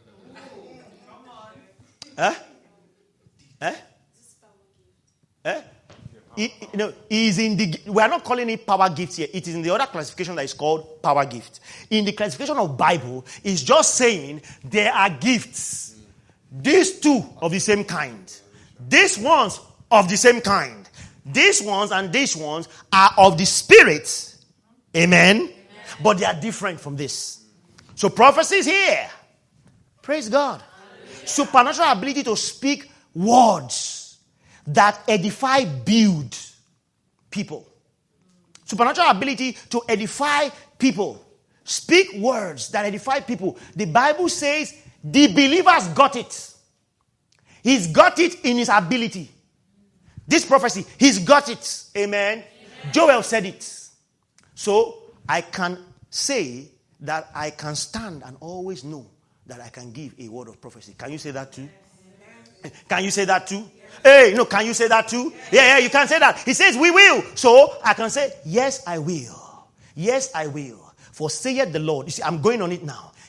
We are not calling it power gifts here. It is in the other classification that is called power gift. In the classification of Bible, it's just saying there are gifts. These two of the same kind. These ones of the same kind. These ones and these ones are of the Spirit. Amen. But they are different from this. So prophecy is here. Praise God. Supernatural ability to speak words that edify, build people. Supernatural ability to edify people. Speak words that edify people. The Bible says the believers got it. He's got it in his ability. This prophecy, he's got it. Amen. Joel said it. So I can say that I can stand and always know that I can give a word of prophecy. Can you say that too? Can you say that too? Hey, no, can you say that too? Yeah, you can say that. He says, we will. So I can say, yes, I will. Yes, I will. For saith the Lord. You see, I'm going on it now.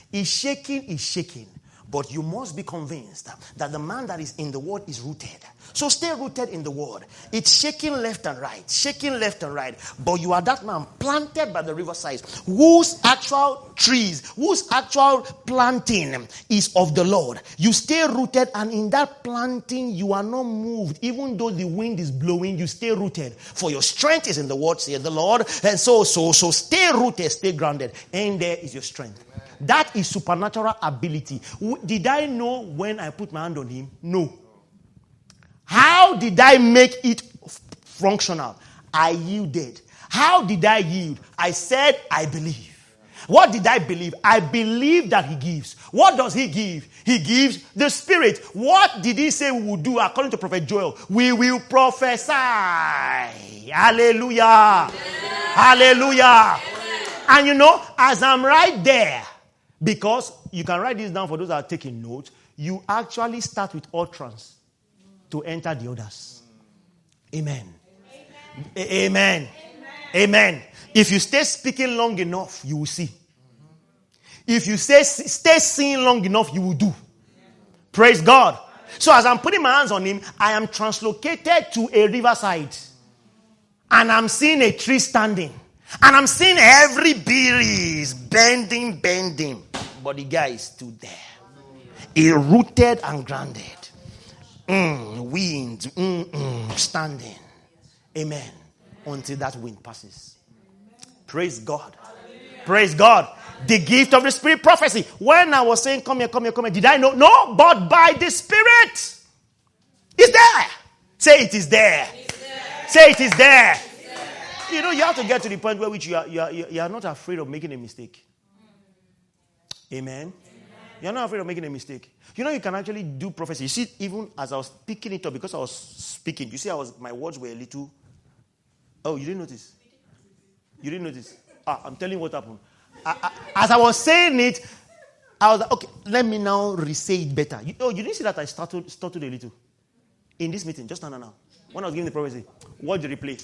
Is shaking. But you must be convinced that the man that is in the word is rooted. So stay rooted in the word. It's shaking left and right. But you are that man planted by the riverside, whose actual trees, whose actual planting is of the Lord. You stay rooted, and in that planting you are not moved. Even though the wind is blowing, you stay rooted. For your strength is in the word, saith the Lord. And so stay rooted, stay grounded. And there is your strength. That is supernatural ability. Did I know when I put my hand on him? No. How did I make it functional? I yielded. How did I yield? I said, I believe. What did I believe? I believe that he gives. What does he give? He gives the Spirit. What did he say we will do according to Prophet Joel? We will prophesy. Hallelujah. Yeah. Hallelujah. Yeah. And you know, as I'm right there, because you can write this down for those that are taking notes, you actually start with utterance to enter the others. Amen. Amen. Amen. If you stay speaking long enough, you will see. If you stay seeing long enough, you will do. Praise God. So as I'm putting my hands on him, I am translocated to a riverside. And I'm seeing a tree standing. And I'm seeing every breeze bending. But the guy is still there. He rooted and grounded. Wind, standing. Amen. Until that wind passes. Praise God. Praise God. The gift of the Spirit, prophecy. When I was saying, come here, did I know? No, but by the Spirit. It's there. Say it is there. Say it is there. You know, you have to get to the point where which you are not afraid of making a mistake. Amen. You're not afraid of making a mistake. You know, you can actually do prophecy. You see, even as I was picking it up, because I was speaking, you see, my words were a little. Oh, you didn't notice? You didn't notice? I'm telling you what happened. As I was saying it, I was like, okay, let me now re-say it better. You didn't see that I stuttered a little in this meeting, just now. When I was giving the prophecy, watch the replay.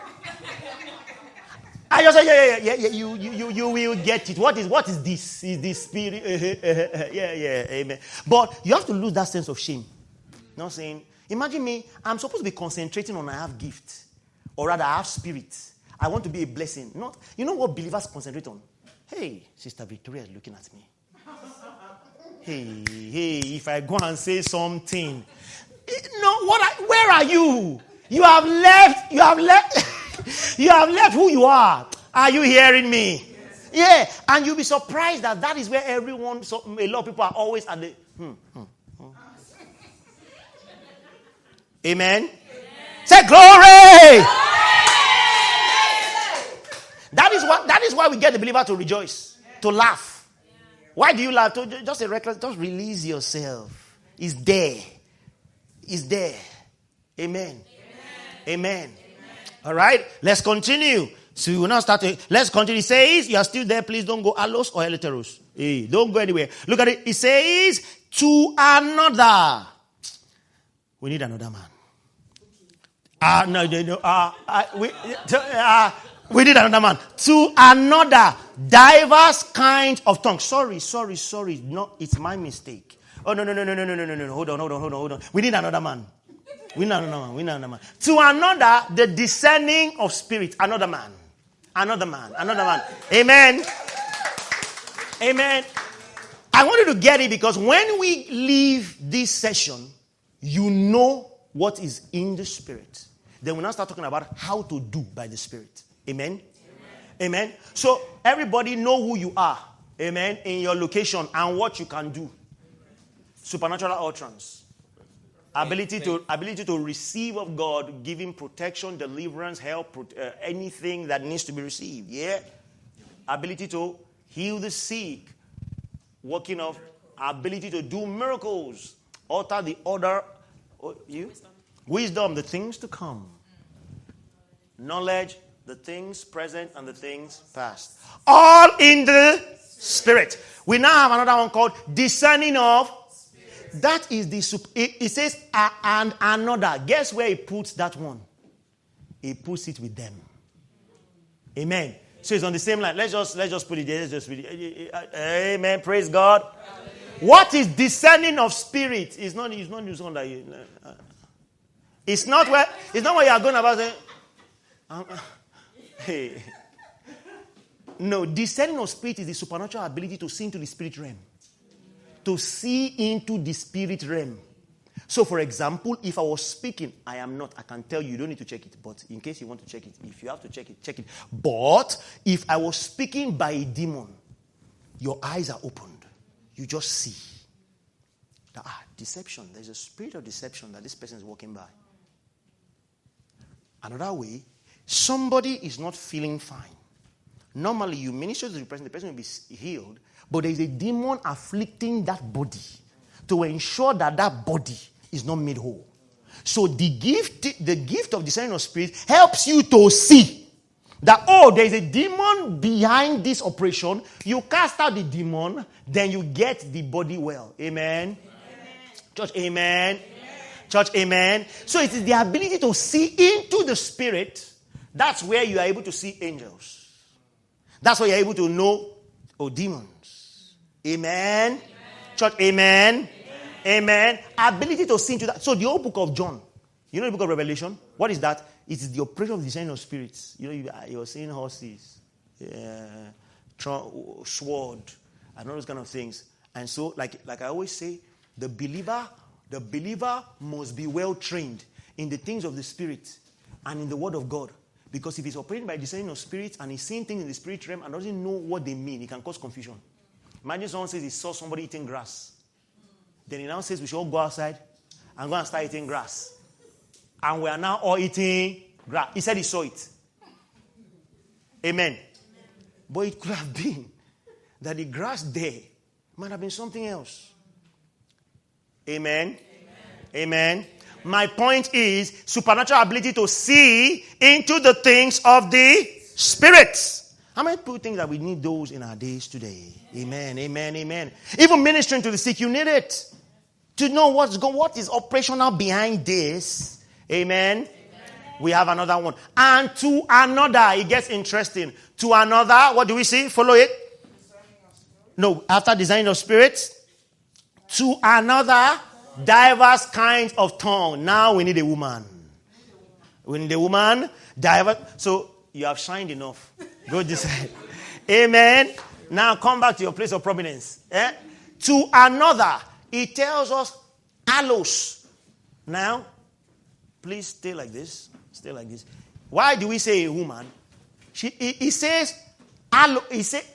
I just said, yeah, you will get it. What is this? Is this spirit? Yeah, amen. But you have to lose that sense of shame. Not saying, imagine me, I'm supposed to be concentrating on I have gift. Or rather, I have spirit. I want to be a blessing. Not, you know what believers concentrate on? Hey, Sister Victoria is looking at me. Hey, if I go and say something. No, where are you? You have left. You have left who you are. Are you hearing me? Yes. Yeah. And you'll be surprised that is where a lot of people are always at the. Amen? Amen. Say glory. That is why we get the believer to rejoice, to laugh. Why do you laugh? Just release yourself. It's there. It's there. Amen. Amen. All right, let's continue. So we will now start. Let's continue. It says, you are still there. Please don't go allos or heteros. Hey, don't go anywhere. Look at it. It says, to another. We need another man. We need another man. To another, diverse kinds of tongues. Sorry. No, it's my mistake. Oh, no. Hold on. We need another man. We need another man. To another, the discerning of spirit. Another man. Amen. I want you to get it because when we leave this session, you know what is in the spirit. Then we now start talking about how to do by the spirit. Amen. So everybody know who you are. Amen. In your location and what you can do. Supernatural utterance. Ability to receive of God, giving protection, deliverance, help, anything that needs to be received. Yeah. Ability to heal the sick. Working of ability to do miracles. Alter the order. Wisdom, the things to come. Knowledge, the things present and the things past. All in the Spirit. We now have another one called discerning of. That is it says, and another. Guess where he puts that one? He puts it with them. Amen. So it's on the same line. Let's just put it there. Let's just put it. Amen. Praise God. What is discerning of spirit? It's not one that you. It's not where you are going about saying. Hey. No, discerning of spirit is the supernatural ability to see into the spirit realm. To see into the spirit realm. So, for example, if I was speaking, I am not. I can tell you, you don't need to check it. But in case you want to check it, if you have to check it, check it. But if I was speaking by a demon, your eyes are opened. You just see. Deception. There's a spirit of deception that this person is walking by. Another way, somebody is not feeling fine. Normally, you minister to the person will be healed, but there is a demon afflicting that body to ensure that that body is not made whole. So the gift of discerning of spirit helps you to see that, there is a demon behind this operation. You cast out the demon, then you get the body well. Amen. Church, amen. Church, amen. So it is the ability to see into the spirit. That's where you are able to see angels. That's where you're able to know demons. Amen. Church, amen. Amen. Ability to see into that. So the whole book of John, you know the book of Revelation? What is that? It is the operation of the discerning of spirits. You know, you're seeing horses, sword, and all those kind of things. And so, like I always say, the believer must be well trained in the things of the spirit and in the word of God. Because if he's operating by discerning of spirits and he's seeing things in the spirit realm and doesn't know what they mean, it can cause confusion. Imagine someone says he saw somebody eating grass. Then he now says we should all go outside and go and start eating grass. And we are now all eating grass. He said he saw it. Amen. But it could have been that the grass there might have been something else. Amen. Amen. My point is supernatural ability to see into the things of the Spirit. How many people think that we need those in our days today? Amen, amen, amen. Even ministering to the sick, you need it. To know what is operational behind this. Amen. We have another one. And to another, it gets interesting. To another, what do we see? Follow it. No, after discerning of spirits. To another, diverse kinds of tongue. Now we need a woman. We need a woman. Diverse. So you have shined enough. Go this side. Amen. Now come back to your place of prominence. To another, it tells us allos. Now, please stay like this. Stay like this. Why do we say a woman? It says allo. It says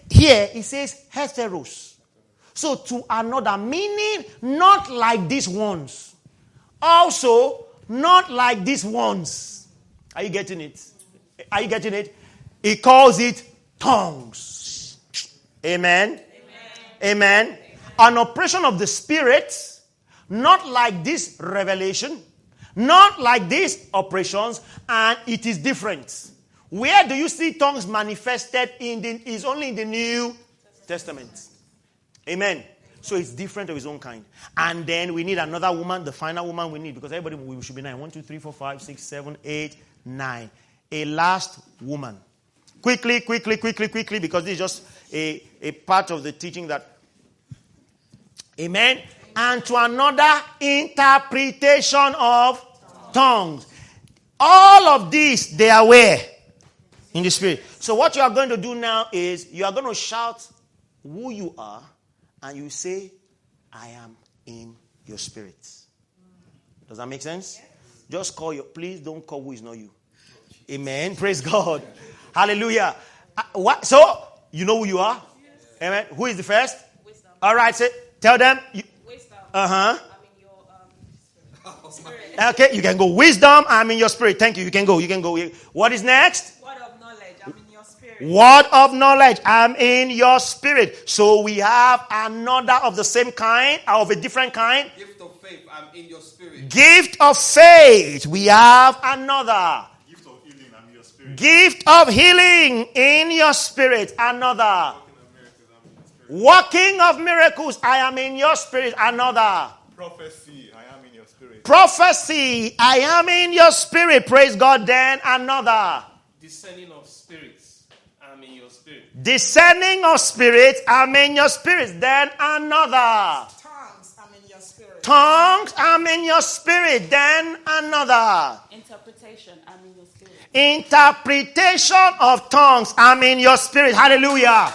heteros. So to another, meaning not like these ones. Also, not like these ones. Are you getting it? Are you getting it? He calls it tongues. Amen. Amen. Amen. An operation of the Spirit, not like this revelation, not like these operations, and it is different. Where do you see tongues manifested is only in the New Testament. Amen. So it's different of its own kind. And then we need another woman, the final woman we need, because everybody we should be 9. 1, 2, 3, 4, 5, 6, 7, 8, 9. A last woman. Quickly, because this is just a part of the teaching that. Amen. And to another, interpretation of tongues. All of these, they are where? In the Spirit. So what you are going to do now is you are going to shout who you are. And you say, I am in your spirit. Does that make sense? Just call please don't call who is not you. Amen. Praise God. Hallelujah. So, you know who you are? Amen. Who is the first? Wisdom. All right, tell them. Wisdom. Uh-huh. I'm in your spirit. Okay, you can go. Wisdom, I'm in your spirit. Thank you. You can go. What is next? Word of knowledge, I'm in your spirit. Word of knowledge, I'm in your spirit. So we have another of the same kind, of a different kind. Gift of faith, I'm in your spirit. Gift of faith, we have another. Gift of healing, I'm in your spirit. Gift of healing in your spirit, another. Working of miracles, I am in your spirit, another. Prophecy, I am in your spirit. Prophecy, I am in your spirit. Praise God, then another. Discerning of spirits, I'm in your spirit. Discerning of spirits, I'm in your spirit. Then another. Tongues, I'm in your spirit. Tongues, I'm in your spirit. Then another. Interpretation, I'm in your spirit. Interpretation of tongues, I'm in your spirit. Hallelujah.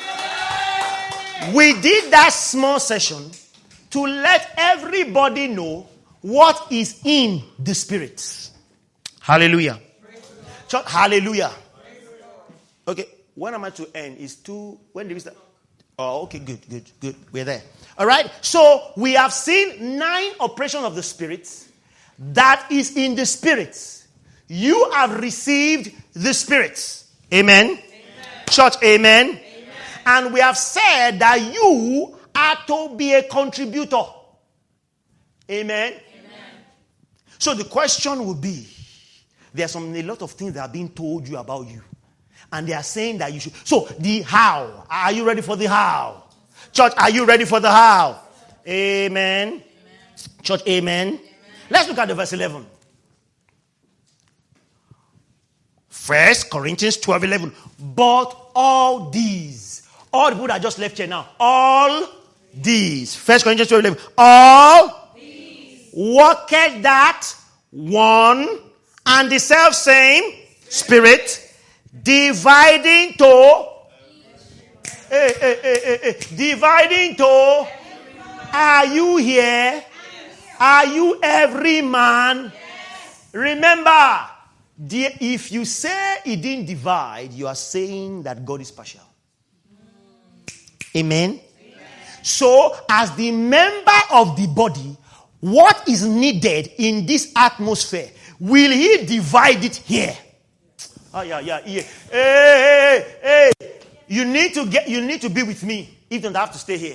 We did that small session to let everybody know what is in the spirit. Hallelujah. Church, hallelujah. Okay, when am I to end? Is 2, when did we start? Oh, okay, good. We're there. All right, so we have seen 9 operations of the spirit that is in the spirit. You have received the spirit. Amen. Amen. Church, amen. Amen. And we have said that you are to be a contributor. Amen. Amen. So the question will be, there's a lot of things that are being told you about you. And they are saying that you should. So the how. Are you ready for the how? Church, are you ready for the how? Amen. Amen. Church, amen. Amen. Let's look at the verse 11. 1 Corinthians 12:11. But all these, all the people that just left here now, all these. 1 Corinthians 12:11. All these worketh that one and the self same Spirit, dividing to dividing to. Are you here? Are you every man? Remember, if you say it didn't divide, you are saying that God is partial. Amen? So, as the member of the body, what is needed in this atmosphere? Will he divide it here? Oh, yeah. Hey. You need to be with me. If you don't have to stay here.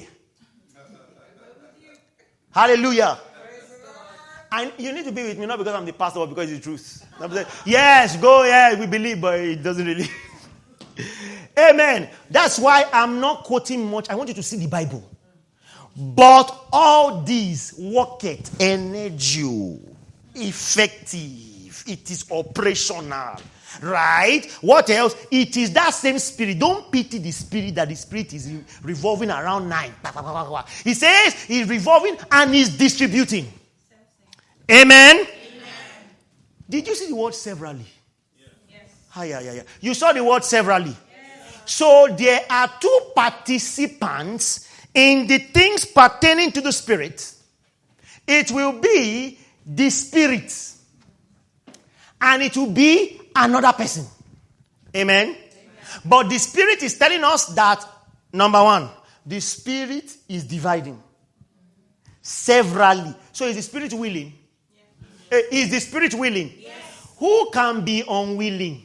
Hallelujah. And you need to be with me, not because I'm the pastor, but because it's the truth. Yes, go, yeah, we believe, but it doesn't really. Amen. That's why I'm not quoting much. I want you to see the Bible. But all these worketh energy, effective. It is operational. Right? What else? It is that same spirit. Don't pity the spirit that the spirit is revolving around 9. He says he's revolving and he's distributing. Amen? Amen. Did you see the word severally? Yes. Yeah. You saw the word severally. Yes. So there are 2 participants in the things pertaining to the spirit. It will be the spirit. And it will be another person. Amen? Amen? But the spirit is telling us that, number 1, the spirit is dividing. Severally. So is the spirit willing? Yes. Is the spirit willing? Yes. Who can be unwilling?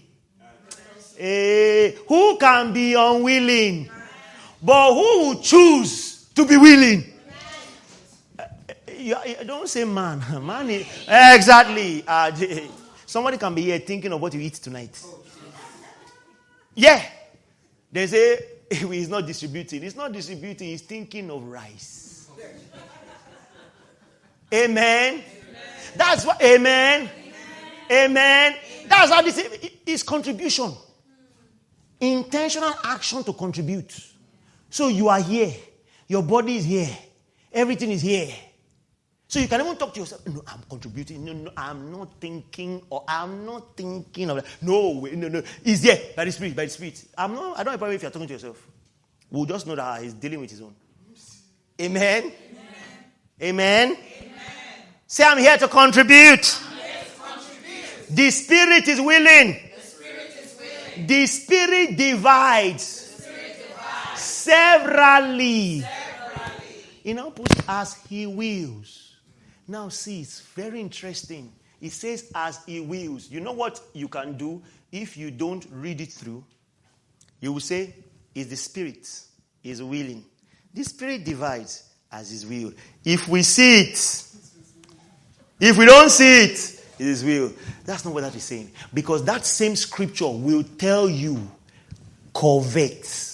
Who can be unwilling? But who will choose to be willing? Don't say man. Man is, exactly. Somebody can be here thinking of what you eat tonight. Yeah. They say he's not distributing. He's not distributing. He's thinking of rice. Amen. Amen. That's what. Amen. Amen. That's how this is contribution. Intentional action to contribute. So you are here. Your body is here. Everything is here. So you can even talk to yourself. No, I'm contributing. No, I'm not thinking of that. No. He's there by the Spirit. I don't have a problem if you're talking to yourself. We'll just know that he's dealing with his own. Amen. Amen. Say, I'm here to contribute. The Spirit is willing. The Spirit divides. Severally. He now puts as he wills. Now see, it's very interesting. It says as he wills. You know what you can do if you don't read it through? You will say, is the Spirit is willing. The Spirit divides as his will. If we see it, if we don't see it, it is will. That's not what that is saying. Because that same scripture will tell you, covet.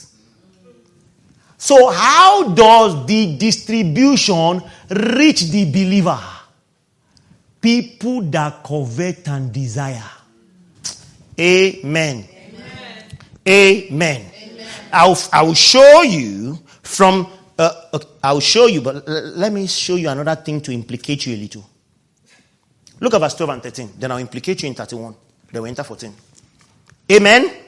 So how does the distribution reach the believer? People that covet and desire. Amen. Amen. I will show you from, I'll show you, but let me show you another thing to implicate you a little. Look at verse 12 and 13. Then I'll implicate you in 31. Then we'll enter 14. Amen? Amen.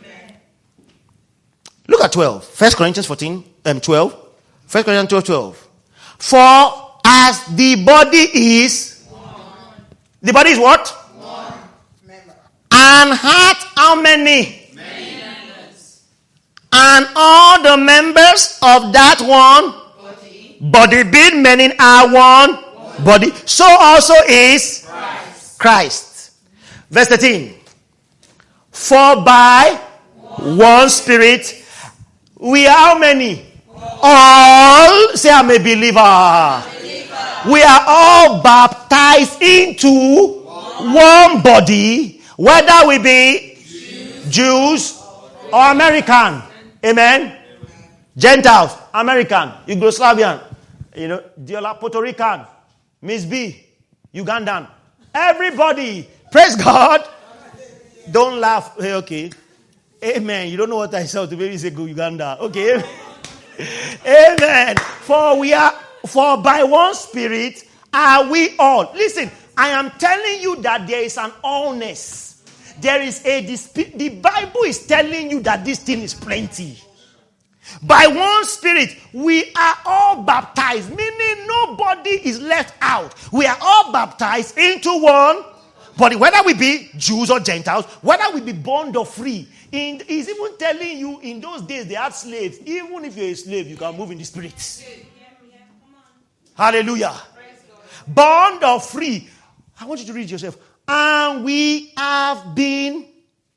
Look at 12. 1 Corinthians 12. 1 Corinthians 12. For as the body is, the body is what? One. And hath how many? Many members. And all the members of that one body being many are one body. So also is Christ. Verse 13. For by one Spirit we are how many? All. Say I'm a believer. We are all baptized into one body, whether we be Jews or American. Amen. Gentiles, American, Yugoslavian, Diola, Puerto Rican, Miss B, Ugandan. Everybody, praise God. Don't laugh. Hey, okay. Amen. You don't know what I said to maybe say go Uganda. Okay. Amen. For by one Spirit are we all. Listen, I am telling you that there is an allness. There is the Bible is telling you that this thing is plenty. By one Spirit, we are all baptized, meaning nobody is left out. We are all baptized into one body, whether we be Jews or Gentiles, whether we be bond or free. He's even telling you in those days they had slaves. Even if you're a slave, you can move in the Spirit. Hallelujah. Bond or free. I want you to read yourself. And we have been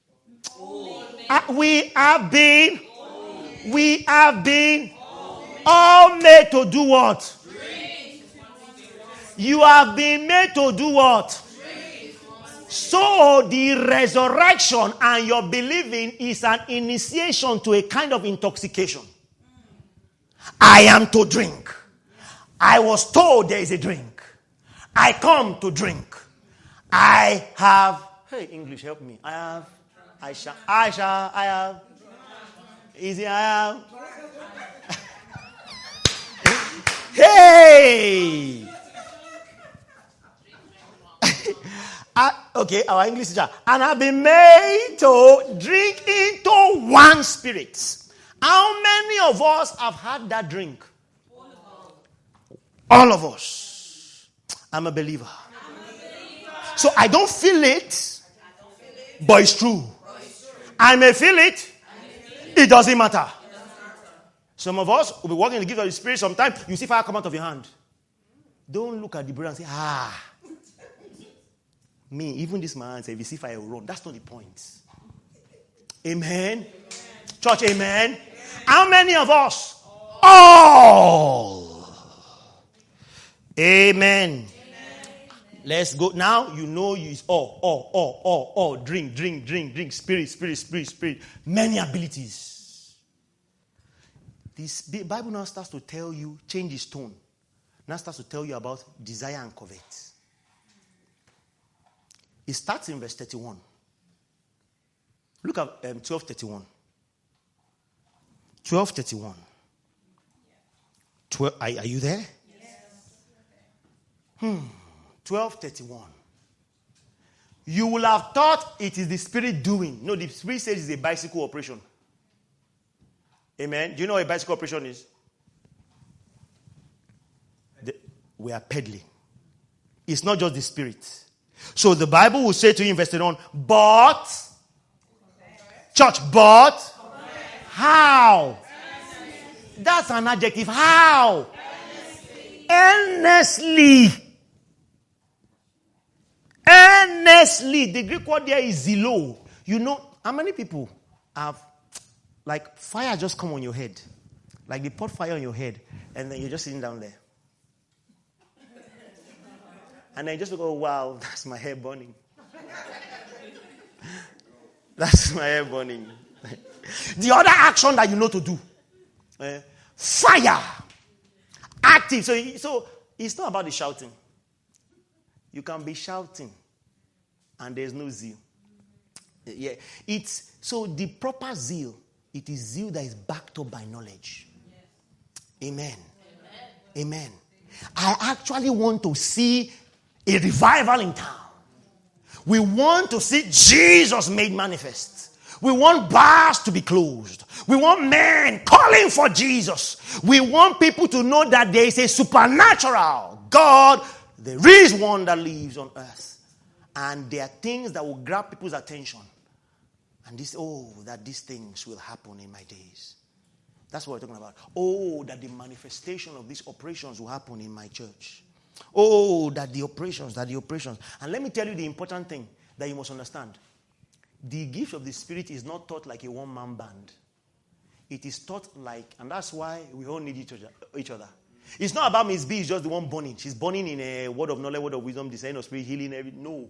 all made to do what? You have been made to do what? So the resurrection and your believing is an initiation to a kind of intoxication. I am to drink. I was told there is a drink. I come to drink. I have, hey, English, help me. I have, easy, I have. Hey! Okay, our English teacher. And I've been made to drink into one Spirit. How many of us have had that drink? All of us. I'm a believer. So I don't feel it, but it's true. I may feel it. It doesn't matter. Some of us will be walking in the gift of the Spirit. Sometimes you see fire come out of your hand. Don't look at the brother and say, me, even this man said, if you see fire, will run. That's not the point. Amen. Church, amen. How many of us? All. Amen. Let's go. Now you know you is all. Drink. Spirit. Many abilities. The Bible now starts to tell you, change its tone. Now starts to tell you about desire and covet. It starts in verse 31. Look at 12:31. 12:31. Are you there? Yes. 12:31. You will have thought it is the Spirit doing. No, the Spirit says it's a bicycle operation. Amen. Do you know what a bicycle operation is? We are pedaling. It's not just the Spirit. So the Bible will say to you in verse 31, but, church, but, how? That's an adjective. How? Earnestly. The Greek word there is zelo. You know, how many people have, like, fire just come on your head? Like they put fire on your head, and then you're just sitting down there. And then you just go, wow, that's my hair burning. That's my hair burning. The other action that you know to do. Fire. Active. So it's not about the shouting. You can be shouting and there's no zeal. Yeah. It's so the proper zeal, it is zeal that is backed up by knowledge. Amen. Amen. I actually want to see a revival in town. We want to see Jesus made manifest. We want bars to be closed. We want men calling for Jesus. We want people to know that there is a supernatural God. There is one that lives on earth. And there are things that will grab people's attention. And that these things will happen in my days. That's what we're talking about. Oh, that the manifestation of these operations will happen in my church. Oh, that the operations. And let me tell you the important thing that you must understand. The gift of the Spirit is not taught like a one-man band. It is taught like, and that's why we all need each other. It's not about Miss B is just the one burning. She's burning in a word of knowledge, word of wisdom, design of spirit, healing, everything. No.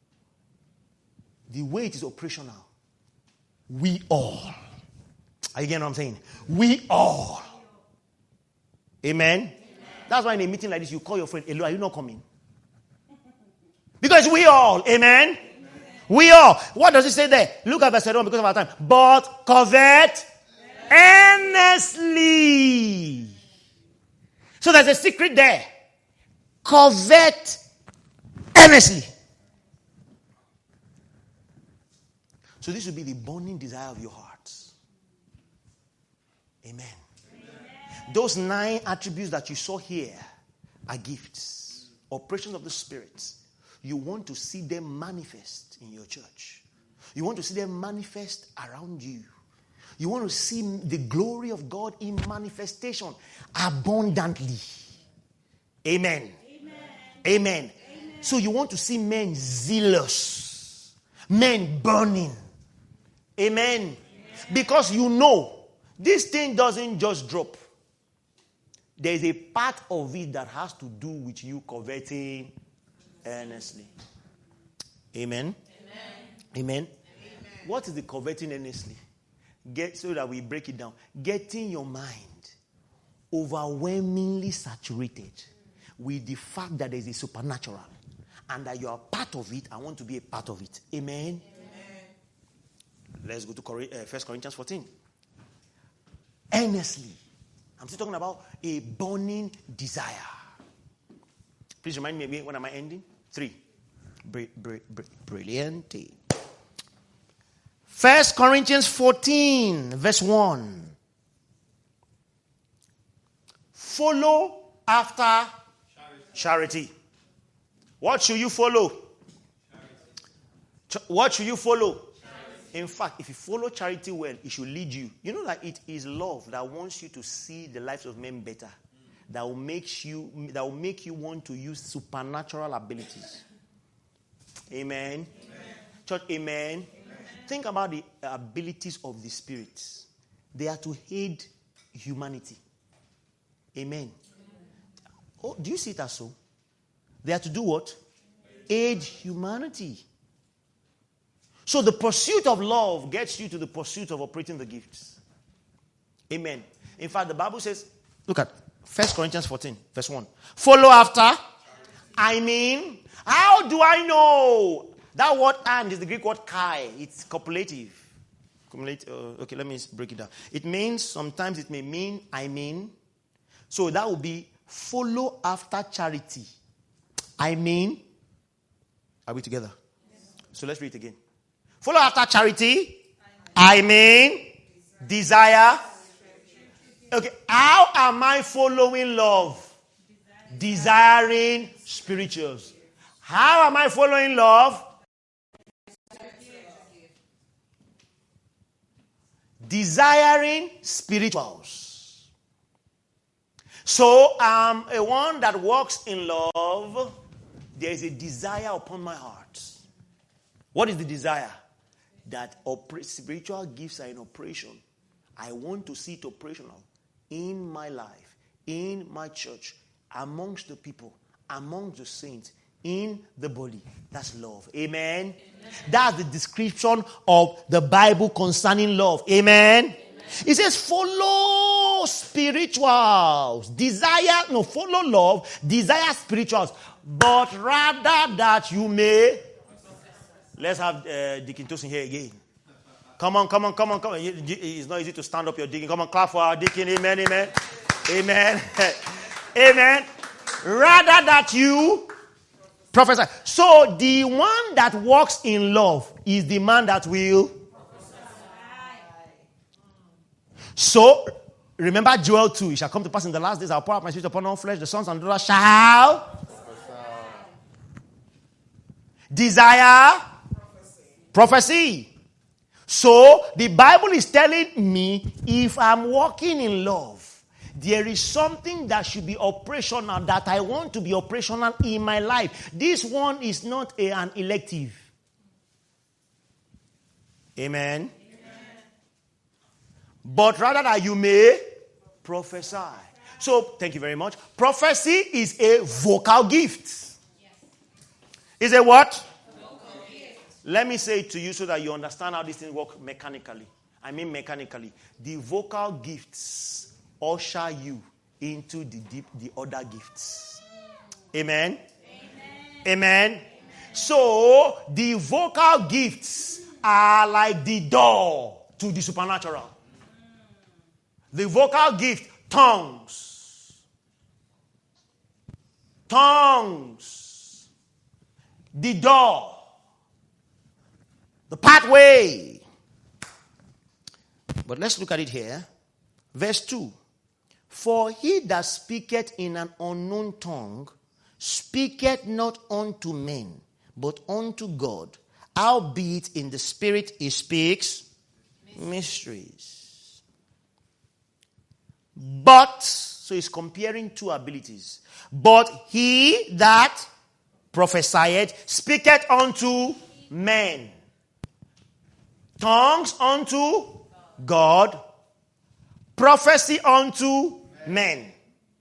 The way it is operational, we all. Are you getting what I'm saying? We all. Amen? That's why in a meeting like this, you call your friend, hello, are you not coming? Because we all. Amen? We all. What does it say there? Look at verse 1 because of our time. But covet earnestly. So there's a secret there. Covet earnestly. So this will be the burning desire of your hearts. Amen. Those 9 attributes that you saw here are gifts, operations of the Spirit. You want to see them manifest in your church. You want to see them manifest around you. You want to see the glory of God in manifestation abundantly. Amen. Amen. So you want to see men zealous, men burning. Amen. Because you know, this thing doesn't just drop. There is a part of it that has to do with you coveting earnestly. Amen. Amen. What is the coveting earnestly? So that we break it down. Getting your mind overwhelmingly saturated with the fact that there is a supernatural and that you are part of it. I want to be a part of it. Amen. Let's go to 1 Corinthians 14. Earnestly. I'm still talking about a burning desire. Please remind me again, when am I ending? 3. Brilliant. 1 Corinthians 14, verse 1. Follow after charity. What should you follow? What should you follow? In fact, if you follow charity well, it should lead you. You know that it is love that wants you to see the lives of men better. That will make you want to use supernatural abilities. Amen. Church, amen. Think about the abilities of the spirits. They are to aid humanity. Amen. Oh, do you see it as so? They are to do what? Aid humanity. So the pursuit of love gets you to the pursuit of operating the gifts. Amen. In fact, the Bible says, look at 1 Corinthians 14, verse 1. Follow after. I mean, how do I know? That word and is the Greek word kai. It's copulative. Okay, let me break it down. It means, sometimes it may mean, I mean. So that would be follow after charity. I mean. Are we together? Yes. So let's read it again. Follow after charity. I mean. Desire. Okay, how am I following love? Desiring spirituals. How am I following love? Desiring spirituals. So I'm a one that walks in love. There is a desire upon my heart. What is the desire? That spiritual gifts are in operation. I want to see it operational in my life, in my church, amongst the people, amongst the saints, in the body. That's love. Amen? Amen. That's the description of the Bible concerning love. Amen? It says follow spirituals. Follow love, desire spirituals. But rather that you may Let's have Deacon Tosin here again. Come on. It's not easy to stand up your deacon. Come on, clap for our deacon. Amen. Amen. Amen. Rather that you prophesy. So the one that walks in love is the man that will prophesy. So remember Joel 2. It shall come to pass in the last days, I'll pour out my spirit upon all flesh. The sons and daughters shall desire prophecy. So the Bible is telling me if I'm walking in love, there is something that should be operational, that I want to be operational in my life. This one is not an elective. Amen. But rather that you may prophesy. So, thank you very much. Prophecy is a vocal gift. Yes. Is a what? Let me say it to you so that you understand how these things work mechanically. I mean mechanically. The vocal gifts usher you into the other gifts. Amen? Amen? So, the vocal gifts are like the door to the supernatural. The vocal gift, tongues. Tongues. The door. The pathway. But let's look at it here. Verse 2. For he that speaketh in an unknown tongue speaketh not unto men, but unto God. Howbeit in the spirit he speaks mysteries. But, so he's comparing two abilities. But he that prophesieth speaketh unto men. Tongues unto God, prophecy unto men.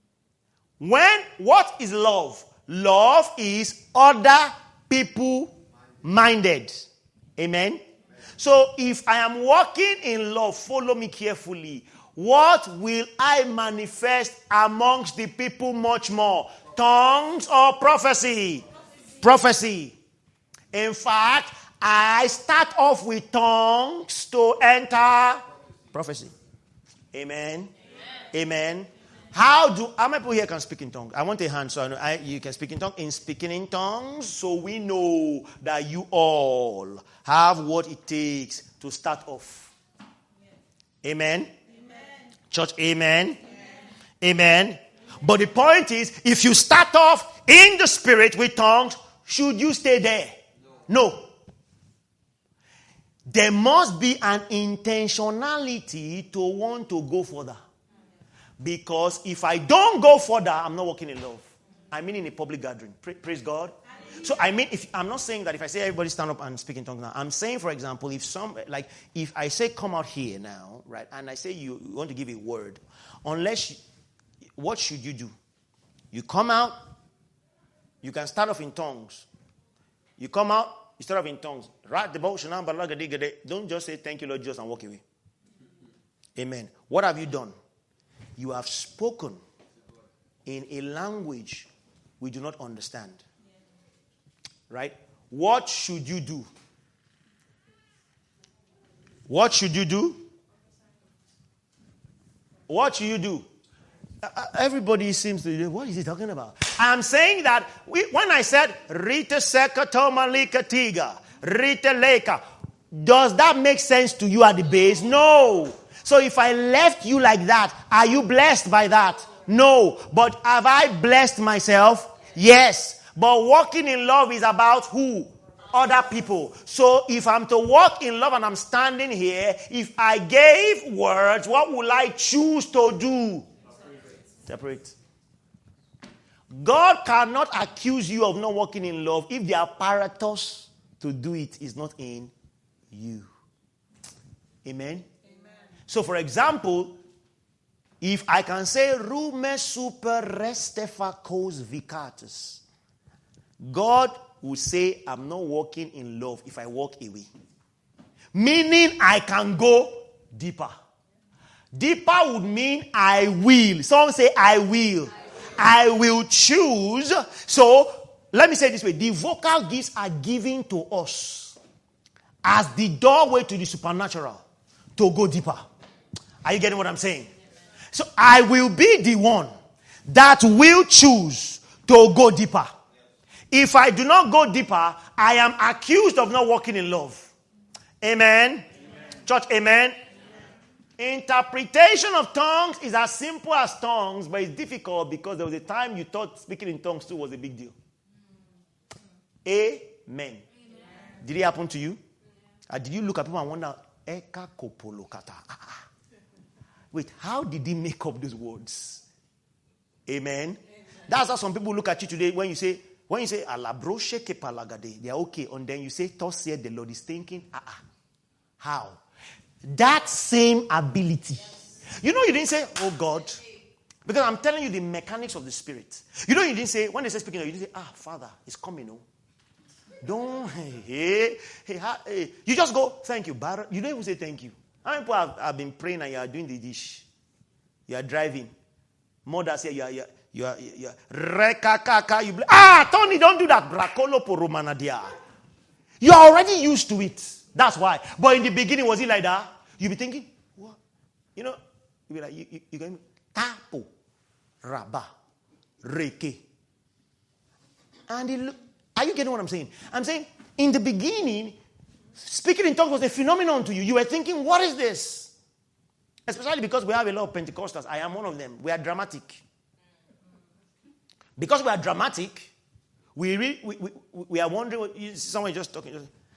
What is love? Love is other people minded. Amen. So if I am walking in love, follow me carefully. What will I manifest amongst the people much more? Tongues or prophecy? Prophecy. In fact, I start off with tongues to enter prophecy. Amen. Amen. How many people here can speak in tongues? I want a hand so I know you can speak in tongues. In speaking in tongues, so we know that you all have what it takes to start off. Amen. Church, amen. Amen. But the point is, if you start off in the spirit with tongues, should you stay there? No. There must be an intentionality to want to go further. Because if I don't go further, I'm not walking in love. I mean in a public gathering. Praise God. So I mean, I'm not saying that if I say everybody stand up and speak in tongues now. I'm saying, for example, if I say come out here now, right, and I say you want to give a word, what should you do? You come out, you can start off in tongues. You come out, you start off in tongues. Don't just say thank you, Lord Jesus, and walk away. Amen. What have you done? You have spoken in a language we do not understand. Right? What should you do? What should you do? What should you do? Everybody seems to, what is he talking about? I'm saying that when I said Rita Seka Tomalika Tiga, Rita Leka, does that make sense to you at the base? No. So if I left you like that, are you blessed by that? No. But have I blessed myself? Yes. But walking in love is about who? Other people. So if I'm to walk in love and I'm standing here, if I gave words, what will I choose to do? Separate. God cannot accuse you of not walking in love if the apparatus to do it is not in you. Amen? So for example, if I can say rume super restefa cos vicatus, God will say, I'm not walking in love if I walk away. Meaning I can go deeper. Deeper would mean I will. Someone say, I will. I will choose. So, let me say it this way. The vocal gifts are given to us. as the doorway to the supernatural to go deeper. Are you getting what I'm saying? So I will be the one that will choose to go deeper. If I do not go deeper, I am accused of not walking in love. Amen. Church, amen. Interpretation of tongues is as simple as tongues, but it's difficult because there was a time you thought speaking in tongues too was a big deal. Amen. Did it happen to you? Did you look at people and wonder, Eka kopolokata? Wait, how did he make up those words? Amen. That's how some people look at you today when you say alabroche kepalagade, they are okay. And then you say, thus said the Lord, is thinking, how? That same ability. You know, you didn't say, oh God. Because I'm telling you the mechanics of the Spirit. You know, you didn't say, when they say speaking, you didn't say, Father, it's coming. No. Don't, hey. You just go, thank you. You don't even say thank you. How many people have been praying and you are doing the dish? You are driving. Mother say, you are rekakaka. Tony, don't do that. Brakolo poromanadia. You are already used to it. That's why. But in the beginning, was it like that? You'll be thinking, what? You know, you'll be like, you're going, tapo, raba, reke. And are you getting what I'm saying? I'm saying, in the beginning, speaking in tongues was a phenomenon to you. You were thinking, what is this? Especially because we have a lot of Pentecostals. I am one of them. We are dramatic. Because we are dramatic, we are wondering, someone just talking,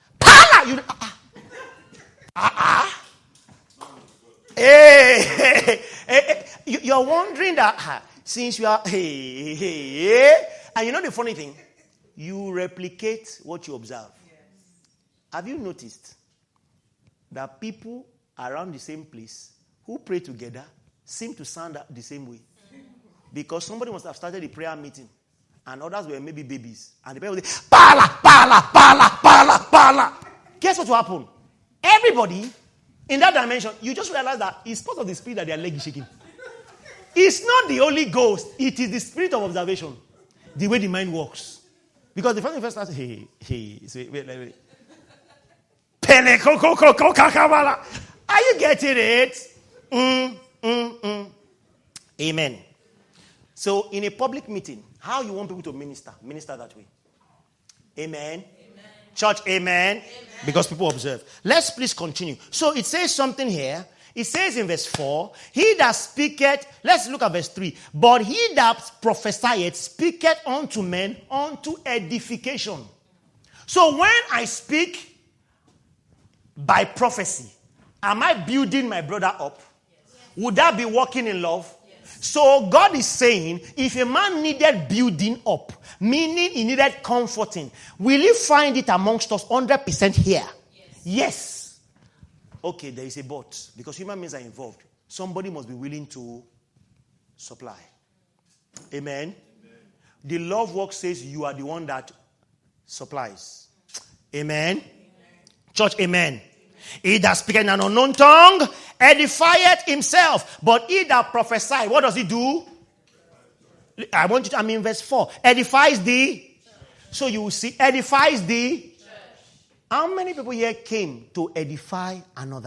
you're wondering that since you are and you know the funny thing, you replicate what you observe. Yes. Have you noticed that people around the same place who pray together seem to sound the same way? Because somebody must have started a prayer meeting and others were maybe babies. And the people would say, pala, pala, pala, pala, pala. Guess what will happen? Everybody in that dimension, you just realize that it's part of the spirit that their leg is shaking. It's not the Holy Ghost. It is the spirit of observation. The way the mind works. Because the first starts, hey. Wait. Are you getting it? Amen. So in a public meeting, how you want people to minister that way. Amen. Church, amen. Because people observe. Let's please continue. So it says something here. It says in verse 4, he that speaketh, let's look at verse 3. But he that prophesieth speaketh unto men unto edification. So when I speak by prophecy, am I building my brother up? Yes. Would that be walking in love? Yes. So God is saying, if a man needed building up, meaning he needed comforting, will he find it amongst us 100% here? Yes. Okay, there is a but. Because human beings are involved. Somebody must be willing to supply. Amen. The love work says you are the one that supplies. Amen. Church, amen. He that speaketh in an unknown tongue edifieth himself. But he that prophesieth, what does he do? I'm in verse 4. Edifies the. So you will see, edifies the. How many people here came to edify another?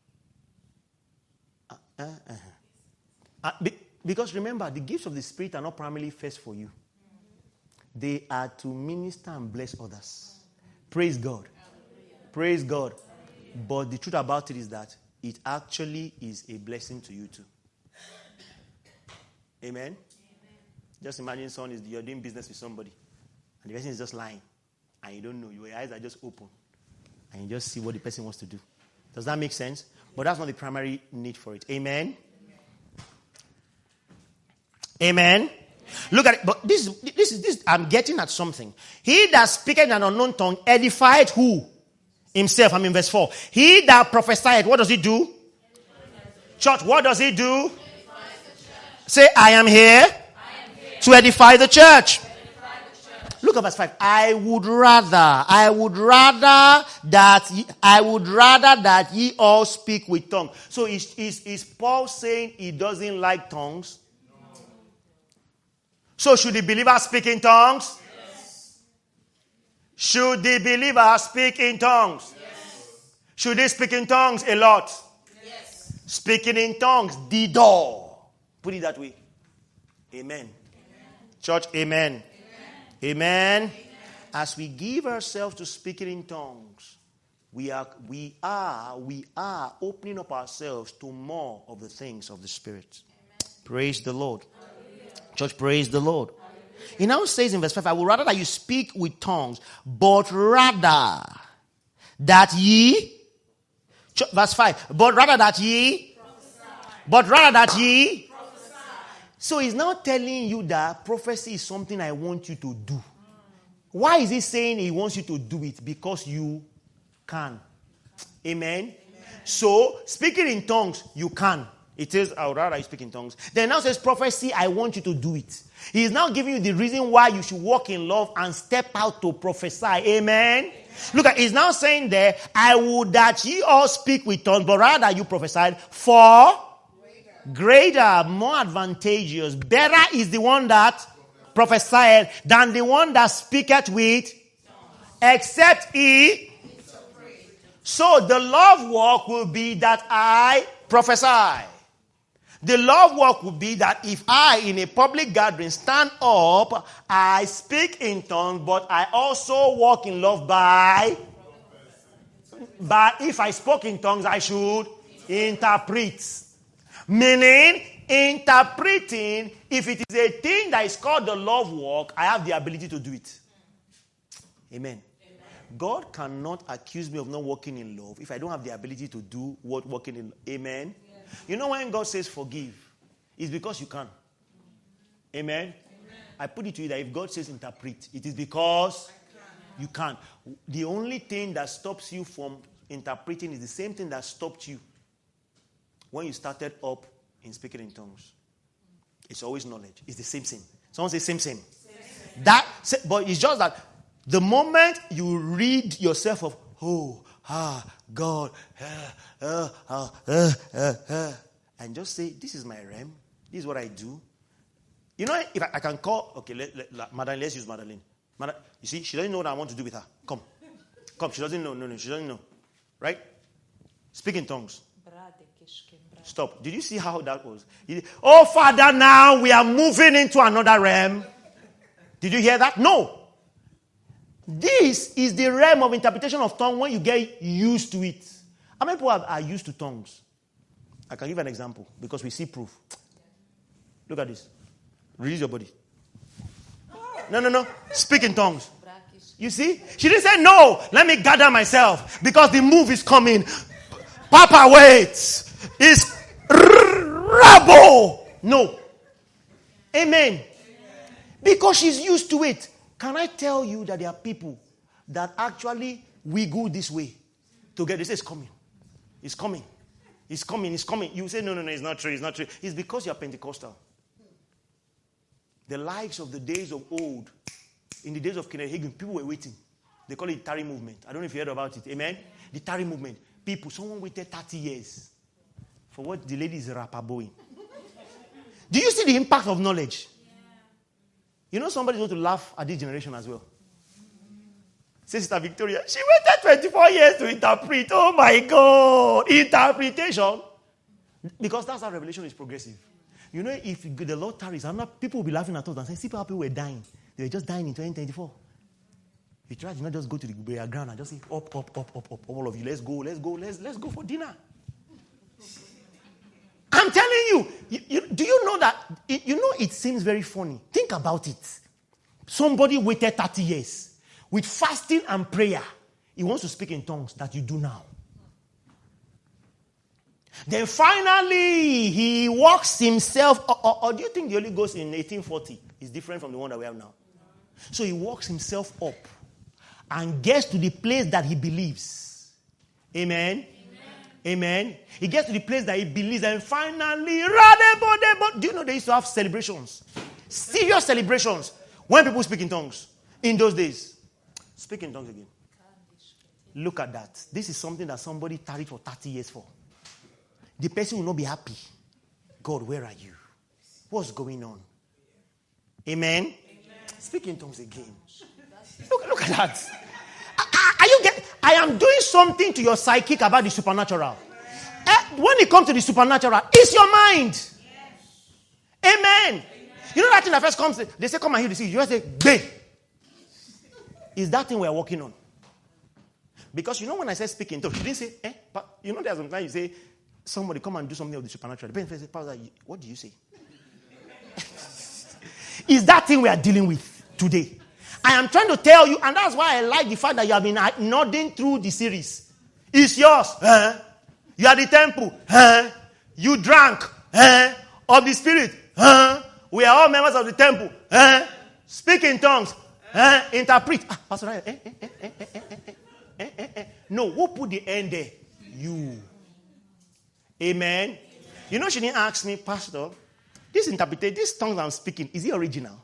Because remember, the gifts of the Spirit are not primarily first for you. They are to minister and bless others. Praise God. Praise God. But the truth about it is that it actually is a blessing to you too. Amen? Just imagine you're doing business with somebody and the person is just lying and you don't know. Your eyes are just open. And you just see what the person wants to do. Does that make sense? But that's not the primary need for it. Amen? Amen? Look at it. But this is I'm getting at something. He that speaketh in an unknown tongue edified who? Himself. I'm in verse 4. He that prophesied, what does he do? Church, what does he do? Say, I am here to edify the church. Look at verse 5. I would rather that ye all speak with tongues. So is Paul saying he doesn't like tongues? No. So should the believer speak in tongues? Yes. Should the believer speak in tongues? Yes. Should they speak in tongues? A lot. Yes. Speaking in tongues, the door. Put it that way. Amen. Amen. Church, amen. Amen. Amen. As we give ourselves to speaking in tongues, we are opening up ourselves to more of the things of the Spirit. Amen. Praise the Lord. Hallelujah. Church, praise the Lord. Hallelujah. He now says in verse 5, I would rather that you speak with tongues, but rather that ye, verse 5, but rather that ye, prophesy. So he's now telling you that prophecy is something I want you to do. Why is he saying he wants you to do it? Because you can. Amen? So, speaking in tongues, you can. It says, I would rather you speak in tongues. Then now says, prophecy, I want you to do it. He is now giving you the reason why you should walk in love and step out to prophesy. Amen? Look at, he's now saying there, I would that ye all speak with tongues, but rather you prophesied for greater, more advantageous. Better is the one that prophesied than the one that speaketh with, except he. So the love walk will be that I prophesy. The love walk will be that if I, in a public gathering, stand up, I speak in tongues, but I also walk in love by if I spoke in tongues, I should interpret. Meaning, interpreting, if it is a thing that is called the love walk, I have the ability to do it. Amen. God cannot accuse me of not walking in love if I don't have the ability to do what walking in. Amen. Yes. You know when God says forgive, it's because you can. Amen. I put it to you that if God says interpret, it is because you can. The only thing that stops you from interpreting is the same thing that stopped you when you started up in speaking in tongues. It's always knowledge. It's the same thing. Someone say same. But it's just that the moment you read yourself of, God, and just say, this is my realm. This is what I do. You know, if I can call, okay, Madeline, let's use Madeline. You see, she doesn't know what I want to do with her. Come, she doesn't know. No, she doesn't know. Right? Speak in tongues. Stop. Did you see how that was? Oh, Father, now we are moving into another realm. Did you hear that? No. This is the realm of interpretation of tongue when you get used to it. How many people are used to tongues? I can give an example because we see proof. Look at this. Release your body. No. Speak in tongues. You see? She didn't say, no, let me gather myself because the move is coming. Papa, wait. It's rabo. No. Amen. Because she's used to it. Can I tell you that there are people that actually wiggle this way to get this? It's coming. It's coming. It's coming. It's coming. You say, no, it's not true. It's not true. It's because you're Pentecostal. The likes of the days of old, in the days of Kenneth Hagin, people were waiting. They call it the Tarry movement. I don't know if you heard about it. Amen? The Tarry movement. Someone waited 30 years for what the lady is rapaboing. Do you see the impact of knowledge? You know somebody's going to laugh at this generation as well. Say, Sister Victoria, she waited 24 years to interpret. Oh my God. Interpretation. Because that's how revelation is progressive. You know, if the Lord tarries, people will be laughing at us and saying, see how people were dying. They were just dying in 2024. You try to not just go to the burial ground and just say, up. All of you, let's go for dinner. I'm telling you, do you know that, it seems very funny. Think about it. Somebody waited 30 years with fasting and prayer. He wants to speak in tongues that you do now. Then finally, he walks himself, or do you think the Holy Ghost in 1840 is different from the one that we have now? So he walks himself up and gets to the place that he believes. Amen. Amen. He gets to the place that he believes, and finally, do you know they used to have celebrations? Serious celebrations. When people speak in tongues. In those days. Speak in tongues again. Look at that. This is something that somebody tarried for 30 years for. The person will not be happy. God, where are you? What's going on? Amen. Speak in tongues again. Look at that. I am doing something to your psychic about the supernatural. When it comes to the supernatural, it's your mind. Amen. You know that thing that first comes, they say, come and heal the sick. You just say, "Bay." Is that thing we are working on? Because you know when I said speak in tongues, you didn't say, but you know there's sometimes you say, somebody come and do something of the supernatural. The person says, Pastor, what do you say? Is that thing we are dealing with today? I am trying to tell you, and that's why I like the fact that you have been nodding through the series. It's yours. You are the temple. You drank of the Spirit. We are all members of the temple. Speak in tongues. Interpret. Pastor, no, who put the end there? You. Amen. You know, she didn't ask me, Pastor, this tongues I'm speaking, is it original?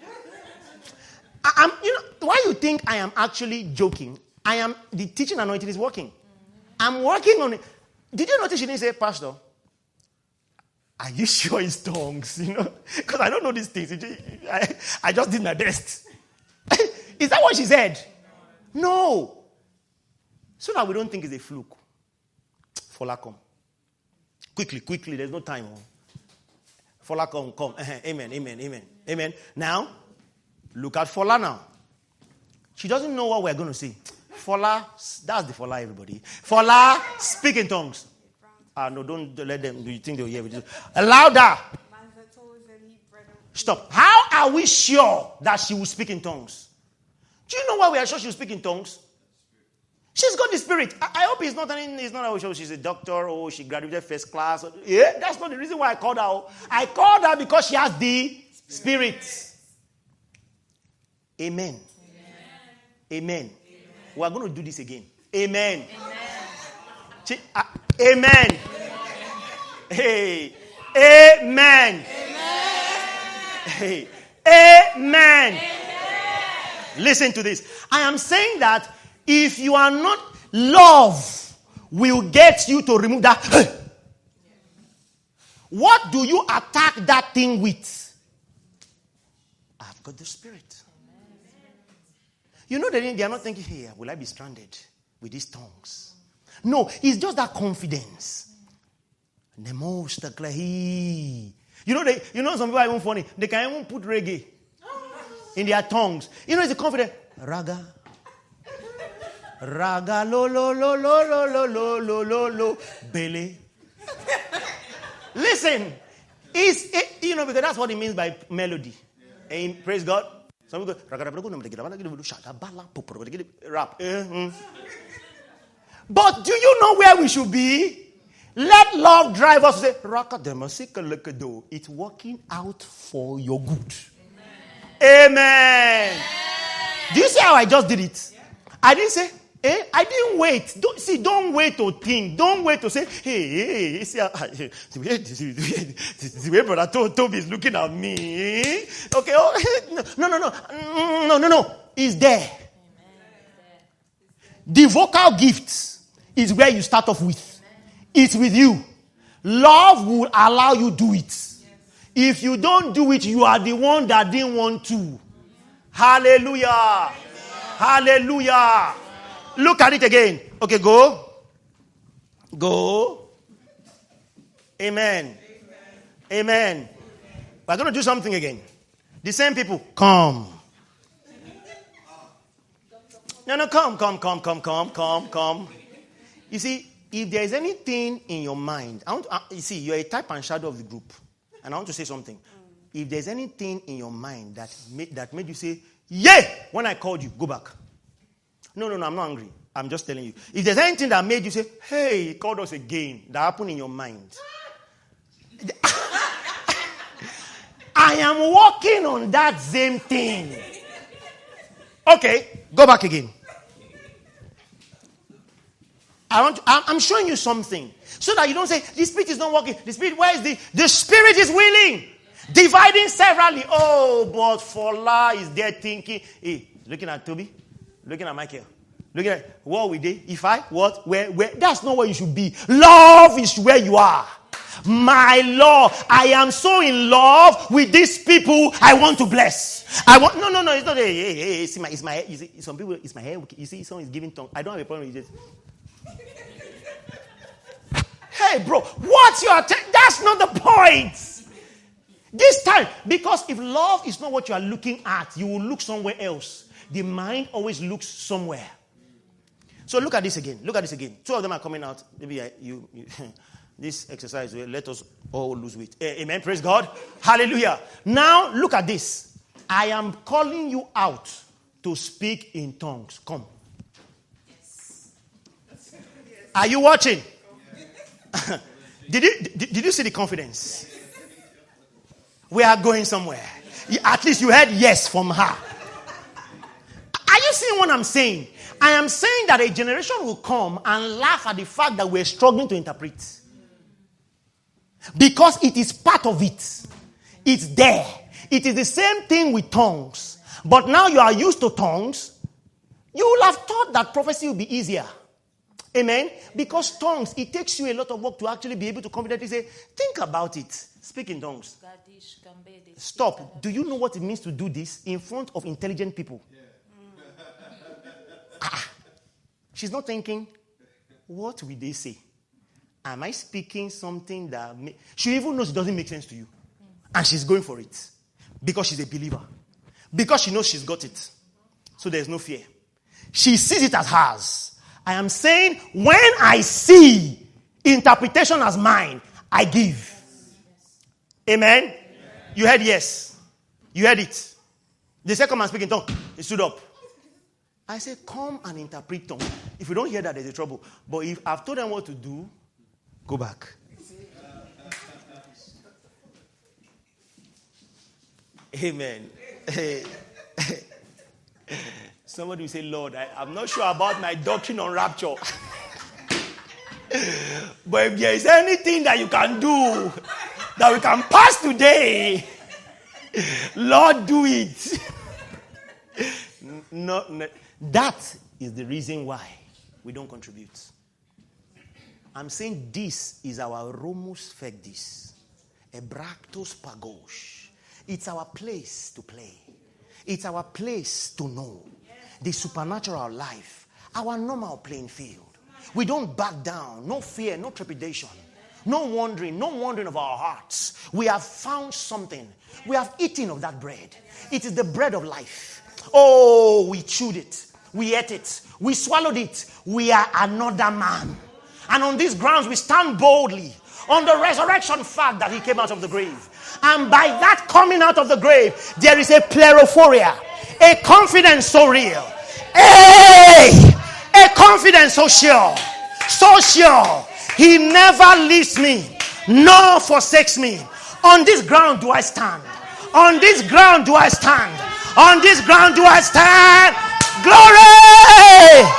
Why you think I am actually joking? The teaching anointing is working. I'm working on it. Did you notice she didn't say, Pastor, are you sure it's tongues? Because I don't know these things. I just did my best. Is that what she said? No. So that we don't think it's a fluke. Fola, come. Quickly. There's no time. Fola, come. Amen. Now, look at Fola now. She doesn't know what we're going to say. Fola, that's the Fola, everybody. Fola, speak in tongues. No, don't let them. Do you think they'll hear me? Louder. Stop. How are we sure that she will speak in tongues? Do you know why we are sure she will speak in tongues? She's got the Spirit. I hope it's not how she's a doctor or she graduated first class. That's not the reason why I called her. I called her because she has the Spirit. Amen. Amen. We are going to do this again. Amen. Amen. Hey. Amen. Hey. Amen. Listen to this. I am saying that if you are not, love will get you to remove that. What do you attack that thing with? I've got the Spirit. You know, they are not thinking, hey, will I be stranded with these tongues? No, it's just that confidence. The most you know, some people are even funny. They can even put reggae in their tongues. You know, it's a confidence. Raga, lo, lo, bele. Listen, because that's what it means by melody. And praise God. Some people go, rap. But do you know where we should be? Let love drive us to say, it's working out for your good. Amen. Do you see how I just did it? I didn't say, I didn't wait. Don't wait to think. Don't wait to say, hey, see, the way Brother Toby is looking at me. Okay, no. It's there. The vocal gifts is where you start off with. It's with you. Love will allow you do it. If you don't do it, you are the one that didn't want to. Hallelujah. Hallelujah. Look at it again. Okay, go. Amen. Amen. We're going to do something again. The same people. Come. No, come. You see, if there is anything in your mind, you see, you're a type and shadow of the group. And I want to say something. If there's anything in your mind that made you say, yeah, when I called you, go back. No, I'm not angry. I'm just telling you. If there's anything that made you say, hey, he called us again, that happened in your mind. I am working on that same thing. Okay, go back again. I'm showing you something. So that you don't say, the Spirit is not working. The Spirit, where is the Spirit is willing. Dividing severally. Oh, but Fola is there thinking, hey, looking at Toby, looking at Michael, looking at what we did. If I, what, where. That's not where you should be. Love is where you are. My Lord, I am so in love with these people I want to bless. No, it's not it's my hair. You see, some people, it's my hair. You see, someone is giving tongue. I don't have a problem with it. Hey, bro, what's your that's not the point. This time, because if love is not what you are looking at, you will look somewhere else. The mind always looks somewhere. So look at this again. Two of them are coming out. Maybe this exercise will let us all lose weight. Amen. Praise God. Hallelujah. Now look at this. I am calling you out to speak in tongues. Come. Yes. Are you watching? Did you see the confidence? We are going somewhere. At least you heard yes from her. Are you seeing what I'm saying? I am saying that a generation will come and laugh at the fact that we're struggling to interpret. Because it is part of it. It's there. It is the same thing with tongues. But now you are used to tongues. You will have thought that prophecy will be easier. Amen? Because tongues, it takes you a lot of work to actually be able to confidently say, think about it. Speak in tongues. Stop. Do you know what it means to do this in front of intelligent people? She's not thinking, what will they say? Am I speaking something that... She even knows it doesn't make sense to you. And she's going for it. Because she's a believer. Because she knows she's got it. So there's no fear. She sees it as hers. I am saying, when I see interpretation as mine, I give. Amen? Amen. You heard yes. You heard it. They said, come and speak in tongues. He stood up. I said, come and interpret tongues. If you don't hear that, there's a trouble. But if I've told them what to do, go back. Amen. Somebody will say, Lord, I'm not sure about my doctrine on rapture. But if there is anything that you can do that we can pass today, Lord, do it. No, that is the reason why we don't contribute. I'm saying this is our Romus Fectis, Ebractos Pagos. It's our place to play. It's our place to know the supernatural life, our normal playing field. We don't back down, no fear, no trepidation, no wandering of our hearts. We have found something. We have eaten of that bread. It is the bread of life. Oh, we chewed it. We ate it. We swallowed it. We are another man. And on these grounds, we stand boldly on the resurrection fact that he came out of the grave. And by that coming out of the grave, there is a plerophoria, a confidence so real. Hey! A confidence so sure. So sure. He never leaves me, nor forsakes me. On this ground do I stand. On this ground do I stand. On this ground do I stand. Glory!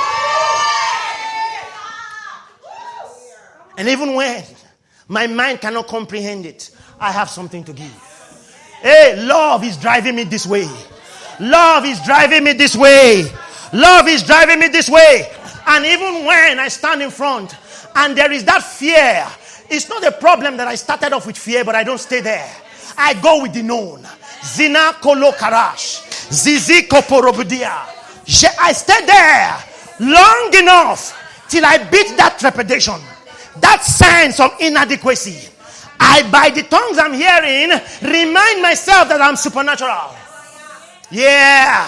And even when my mind cannot comprehend it, I have something to give. Hey, love is driving me this way. Love is driving me this way. Love is driving me this way. And even when I stand in front and there is that fear, it's not a problem that I started off with fear, but I don't stay there. I go with the known. Zina kolo karash. Zizi koporobudia. I stay there long enough till I beat that trepidation, that sense of inadequacy. By the tongues I'm hearing, remind myself that I'm supernatural. Yeah.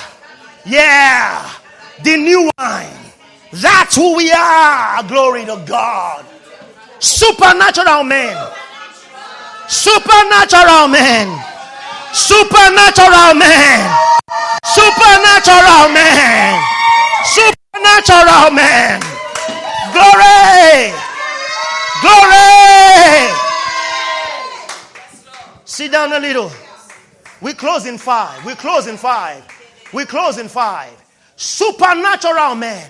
The new wine. That's who we are. Glory to God. Supernatural men. Supernatural men. Supernatural men. Supernatural men. Supernatural men. Glory. Glory. Sit down a little. We close in 5. We close in 5. We close in 5. Supernatural men.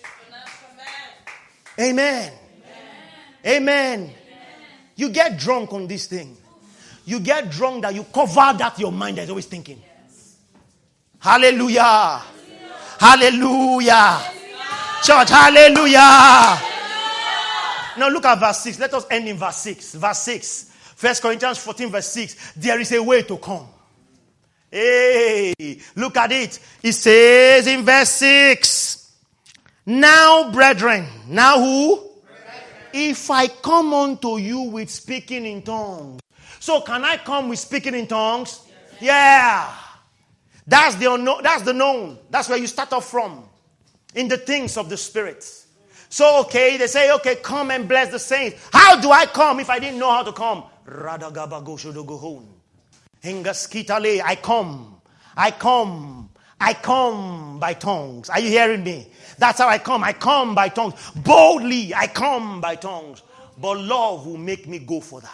Amen. Amen. You get drunk on this thing. You get drunk that you cover that your mind is always thinking. Hallelujah. Hallelujah. Church, hallelujah. Now look at verse 6. Let us end in verse 6. Verse 6. 1 Corinthians 14 verse 6. There is a way to come. Hey, look at it. It says in verse 6. Now, brethren. Now who? Brethren. If I come unto you with speaking in tongues. So can I come with speaking in tongues? Yes. Yeah. That's the unknown. That's the known. That's where you start off from. In the things of the Spirit. So, okay, they say, okay, come and bless the saints. How do I come if I didn't know how to come? I come by tongues. Are you hearing me? That's how I come. I come by tongues. Boldly, I come by tongues. But love will make me go further.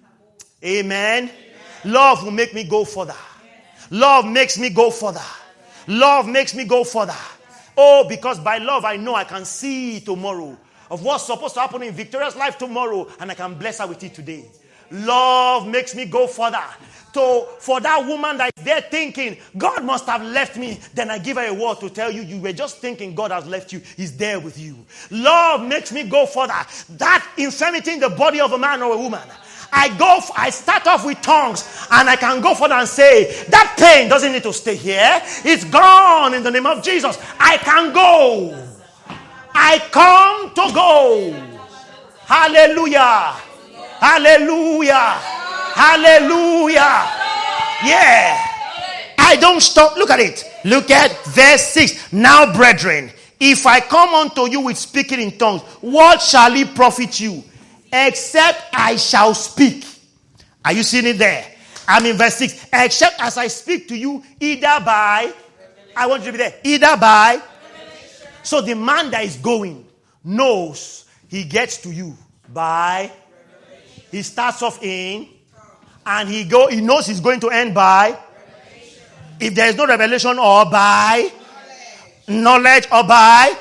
Amen. Love will make me go further. Love makes me go further. Love makes me go further. Oh, because by love I know I can see tomorrow of what's supposed to happen in Victoria's life tomorrow, and I can bless her with it today. Love makes me go further. So for that woman that is there thinking, God must have left me, then I give her a word to tell you, you were just thinking God has left you. He's there with you. Love makes me go further. That infirmity in the body of a man or a woman, I start off with tongues, and I can go further and say, that pain doesn't need to stay here. It's gone in the name of Jesus. I can go. I come to go. Hallelujah. Hallelujah. Hallelujah. Yeah. I don't stop. Look at it. Look at verse 6. Now, brethren, if I come unto you with speaking in tongues, what shall it profit you? Except I shall speak. Are you seeing it there? I'm in verse 6. Except as I speak to you, either by, I want you to be there, either by. So the man that is going knows he gets to you by. He starts off in, and he knows he's going to end by. If there is no revelation, or by knowledge, or by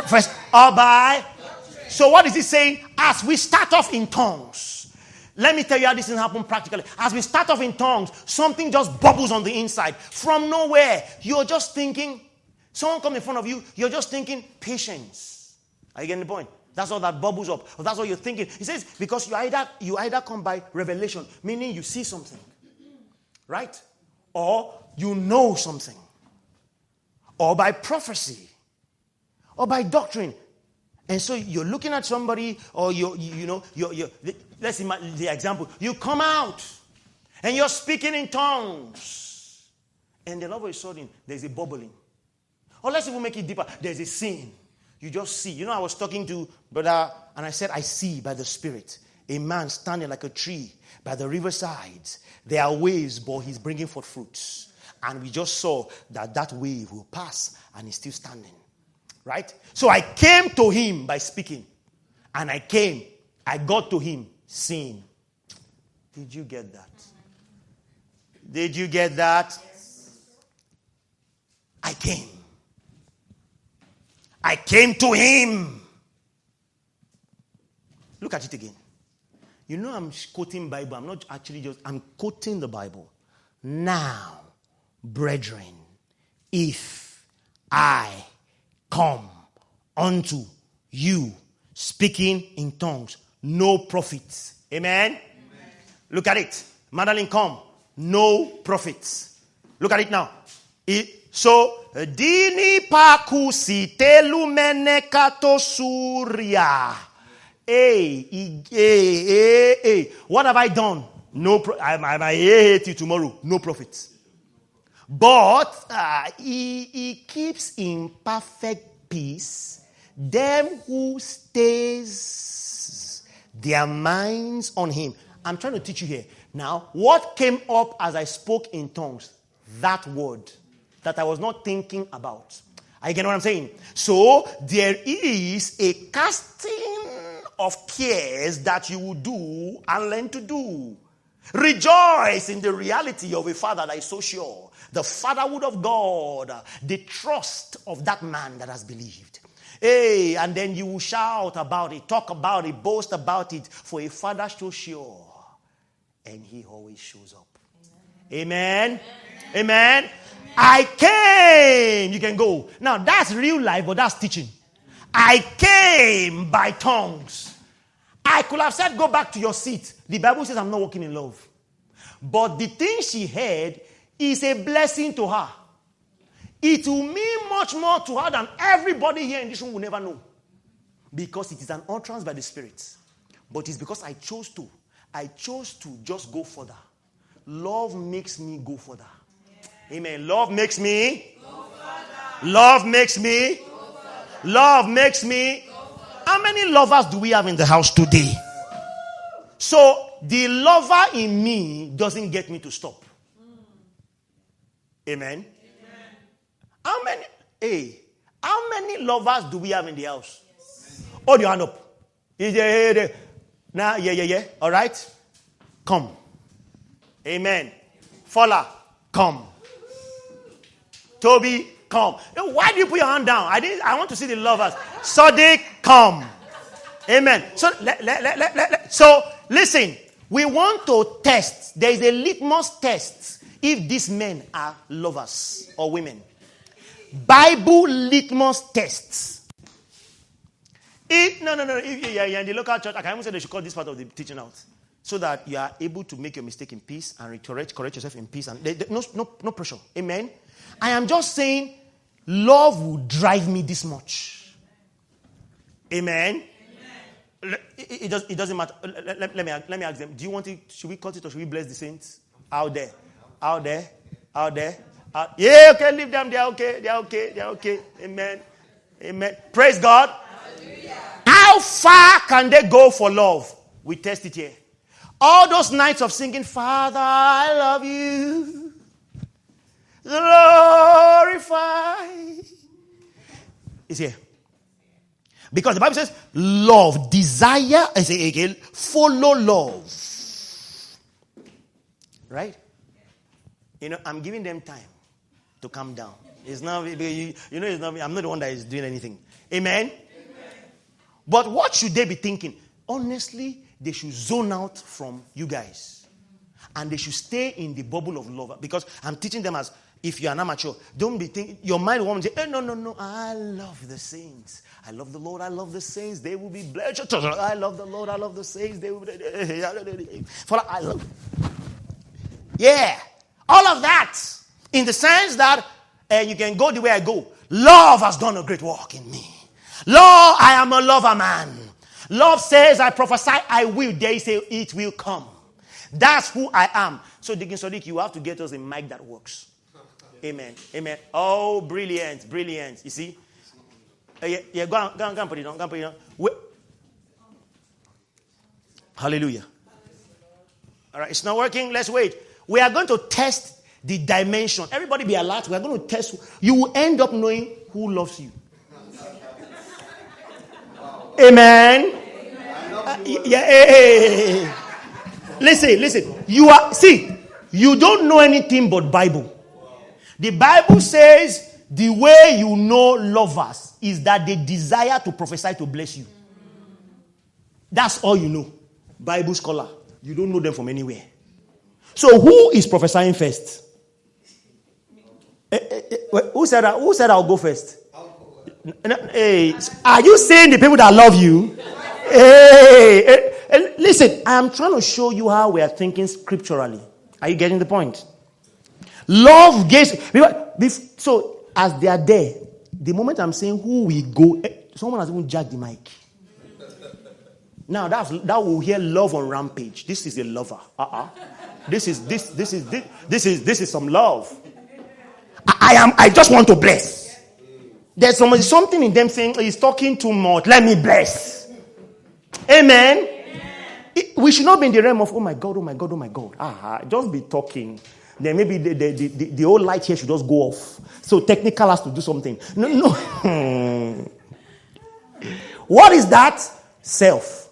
or by. So what is he saying? As we start off in tongues, let me tell you how this thing happens practically. As we start off in tongues, something just bubbles on the inside. From nowhere, you're just thinking, someone comes in front of you, you're just thinking, patience. Are you getting the point? That's all that bubbles up. Or that's what you're thinking. He says, because you either come by revelation, meaning you see something. Right? Or you know something. Or by prophecy. Or by doctrine. And so you're looking at somebody, or let's see the example. You come out, and you're speaking in tongues. And then all of a sudden, there's a bubbling. Or let's even make it deeper. There's a scene. You just see. I was talking to brother, and I said, I see by the Spirit a man standing like a tree by the riversides. There are waves, but he's bringing forth fruits. And we just saw that wave will pass, and he's still standing. Right? So I came to him by speaking. And I got to him seeing. Did you get that? Did you get that? I came to him. Look at it again. I'm quoting Bible. I'm not actually I'm quoting the Bible. Now, brethren, if I come unto you speaking in tongues, no profits. Amen? Amen. Look at it. Madeline, come. No profits. Look at it now. So, dini pakusi telumene katosuria. What have I done? I hate you tomorrow. No profits. But he keeps in perfect peace them who stays their minds on him. I'm trying to teach you here. Now, what came up as I spoke in tongues? That word that I was not thinking about. You get what I'm saying? So, there is a casting of cares that you will do and learn to do. Rejoice in the reality of a father that is so sure. The fatherhood of God. The trust of that man that has believed. And then you will shout about it, talk about it, boast about it. For a father so sure. And he always shows up. Amen. Amen. Amen. I came. You can go. Now that's real life, but that's teaching. I came by tongues. I could have said, go back to your seat. The Bible says I'm not walking in love. But the thing she heard is a blessing to her. It will mean much more to her than everybody here in this room will never know. Because it is an utterance by the Spirit. But it's because I chose to. I chose to just go further. Love makes me go further. Yeah. Amen. Love makes me. Love makes me. Love makes me. How many lovers do we have in the house today? So the lover in me doesn't get me to stop. Amen. How many lovers do we have in the house? Hold your hand up. Now, yeah. All right. Come. Amen. Fola, come. Toby, come. Why do you put your hand down? I want to see the lovers. Sadiq, come. Amen. So, so listen. We want to test. There is a litmus test if these men are lovers or women. Bible litmus tests. If you're in the local church, I can even say they should cut this part of the teaching out, so that you are able to make your mistake in peace and correct yourself in peace. And no pressure. Amen. I am just saying, love will drive me this much. Amen. It doesn't matter. Let me ask them. Do you want it? Should we cut it or should we bless the saints out there? Yeah, okay. Leave them. They're okay. Amen. Praise God. Hallelujah. How far can they go for love? We test it here. All those nights of singing, Father, I love you. Glorify. It's here. Because the Bible says, love, desire, I say again, follow love. Right? I'm giving them time to calm down. It's not, it's not, I'm not the one that is doing anything. Amen? But what should they be thinking? Honestly, they should zone out from you guys. And they should stay in the bubble of love. Because I'm teaching them as, if you're an amateur, don't be thinking, your mind won't say, no, I love the saints. I love the Lord, I love the saints. They will be blessed. I love the Lord, I love the saints. They will be I love. Yeah. All of that. In the sense that you can go the way I go. Love has done a great work in me. Lord, I am a lover man. Love says, I prophesy, I will. They say, it will come. That's who I am. So, Deacon Sadiq, you have to get us a mic that works. Amen. Oh, brilliant. You see? Yeah, go on, put it on. Hallelujah. All right, it's not working. Let's wait. We are going to test the dimension. Everybody be alert. We are going to test. You will end up knowing who loves you. Amen. Listen. You don't know anything but Bible. The Bible says the way you know lovers is that they desire to prophesy to bless you. That's all you know. Bible scholar. You don't know them from anywhere. So who is prophesying first? Who said I'll go first? Hey, are you saying the people that love you? Hey, listen, I am trying to show you how we are thinking scripturally. Are you getting the point? Love gets. So as they are there, the moment I'm saying who we go, someone has even jacked the mic. Now that will hear love on rampage. This is a lover. This is some love. I just want to bless. There's something in them saying he's talking too much. Let me bless. Amen. We should not be in the realm of oh my God. Just be talking. Then maybe the whole light here should just go off. So technical has to do something. No. What is that? Self.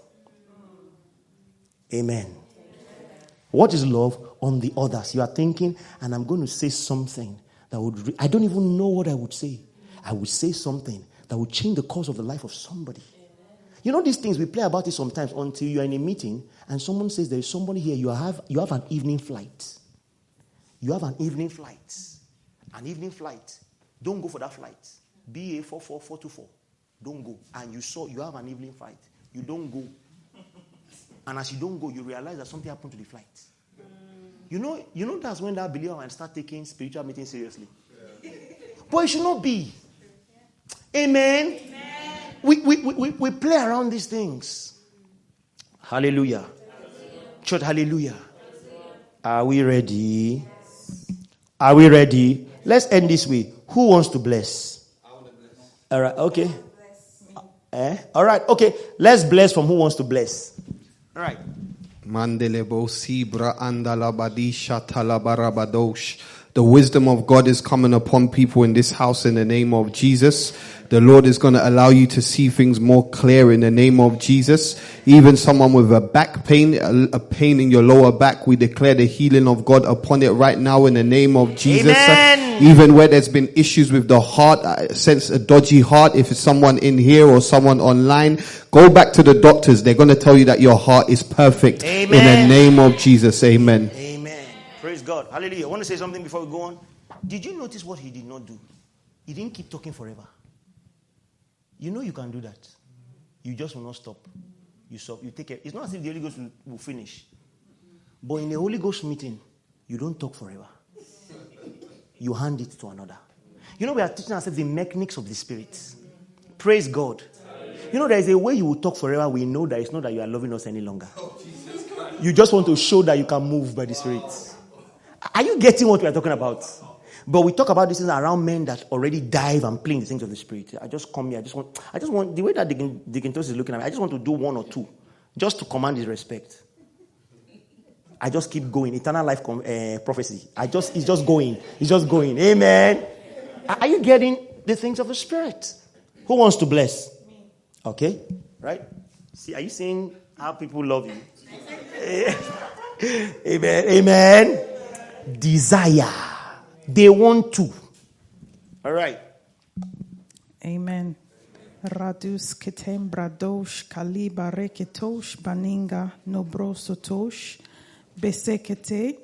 Amen. What is love? On the others. You are thinking, and I'm going to say something that would... I don't even know what I would say. I would say something that would change the course of the life of somebody. You know these things, we play about it sometimes until you're in a meeting and someone says there is somebody here, you have an evening flight. You have an evening flight. An evening flight. Don't go for that flight. BA 44424. Don't go. And you have an evening flight. You don't go. And as you don't go, you realize that something happened to the flight. You know that's when that believer might start taking spiritual meetings seriously. But it should not be. Amen. We play around these things. Hallelujah. Church, hallelujah. Are we ready? Are we ready? Let's end this way. Who wants to bless? All right, okay. All right, okay. Let's bless from who wants to bless. All right. Mandelebo Sibra Andalabadisha Talabarabadosh. The wisdom of God is coming upon people in this house in the name of Jesus. The Lord is going to allow you to see things more clear in the name of Jesus. Even someone with a back pain, a pain in your lower back, we declare the healing of God upon it right now in the name of Jesus. Amen. Even where there's been issues with the heart, I sense a dodgy heart. If it's someone in here or someone online, go back to the doctors. They're going to tell you that your heart is perfect. Amen. In the name of Jesus. Amen. Amen. Praise God. Hallelujah. I want to say something before we go on. Did you notice what he did not do? He didn't keep talking forever. You know you can do that. You just will not stop. You stop. You take care. It's not as if the Holy Ghost will finish. But in a Holy Ghost meeting, you don't talk forever. You hand it to another. You know, we are teaching ourselves the mechanics of the Spirit. Praise God. You know, there is a way you will talk forever. We know that it's not that you are loving us any longer. You just want to show that you can move by the Spirit. Are you getting what we are talking about? But we talk about these things around men that already dive and play in the things of the Spirit. I just come here. I just want the way that Deacontos is looking at me. I just want to do one or two, just to command his respect. I just keep going. Eternal life prophecy. It's just going. It's just going. Amen. Are you getting the things of the Spirit? Who wants to bless? Okay, right? See, are you seeing how people love you? Amen. Amen. Desire. They want to. All right. Amen. Radus ketem bradosh kaliba reketosh baninga nobrosotosh besekete.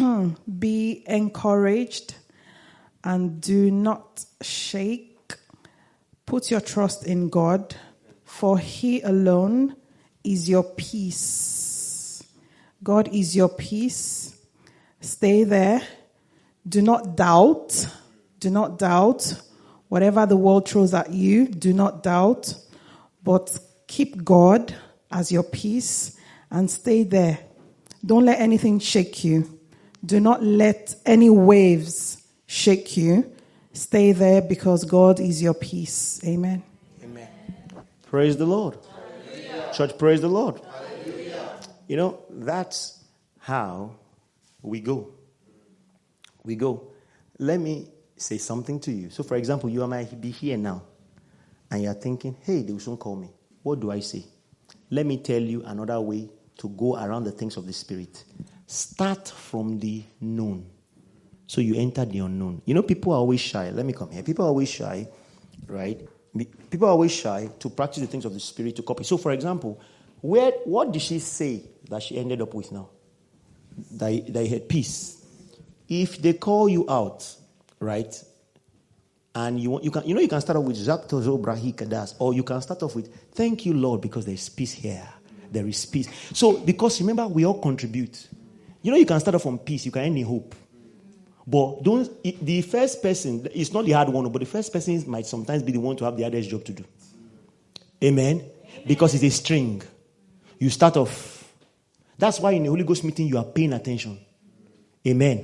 Be encouraged and do not shake. Put your trust in God, for He alone is your peace. God is your peace. Stay there. Do not doubt. Do not doubt. Whatever the world throws at you, do not doubt. But keep God as your peace and stay there. Don't let anything shake you. Do not let any waves shake you. Stay there because God is your peace. Amen. Amen. Praise the Lord. Hallelujah. Church, praise the Lord. Hallelujah. You know, that's how we go. We go. Let me say something to you. So, for example, you might be here now, and you're thinking, hey, they will soon call me. What do I say? Let me tell you another way to go around the things of the Spirit. Start from the known. So you enter the unknown. You know, people are always shy. Let me come here. People are always shy, right? People are always shy to practice the things of the Spirit, to copy. So, for example, what did she say that she ended up with now? That he had peace. If they call you out, right, and you can start off with Zaktozo Brahi Kadas, or you can start off with thank you, Lord, because there is peace here. There is peace. So, because remember, we all contribute. You know, you can start off from peace, you can end in hope. But the first person, it's not the hard one, but the first person might sometimes be the one to have the hardest job to do. Amen? Because it's a string. You start off. That's why in the Holy Ghost meeting, you are paying attention. Amen.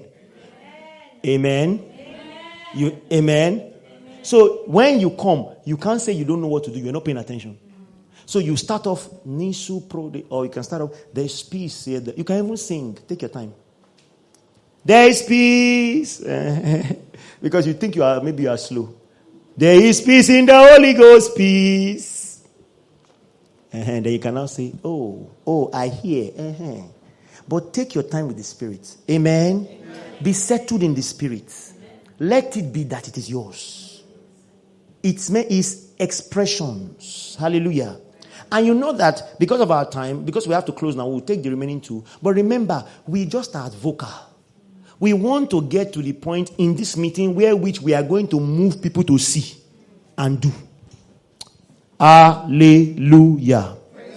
Amen. Amen. Amen. So when you come, you can't say you don't know what to do. You're not paying attention. So you start off Nisu Pro, or you can start off, there's peace here. You can even sing. Take your time. There is peace. Because you think maybe you are slow. There is peace in the Holy Ghost, peace. And then you can now say, oh, I hear. But take your time with the Spirit. Amen. Amen. Be settled in the Spirit. Amen. Let it be that it is yours. It's expressions. Hallelujah. And you know that because of our time, because we have to close now, we'll take the remaining two. But remember, we just are vocal. We want to get to the point in this meeting which we are going to move people to see and do. Hallelujah.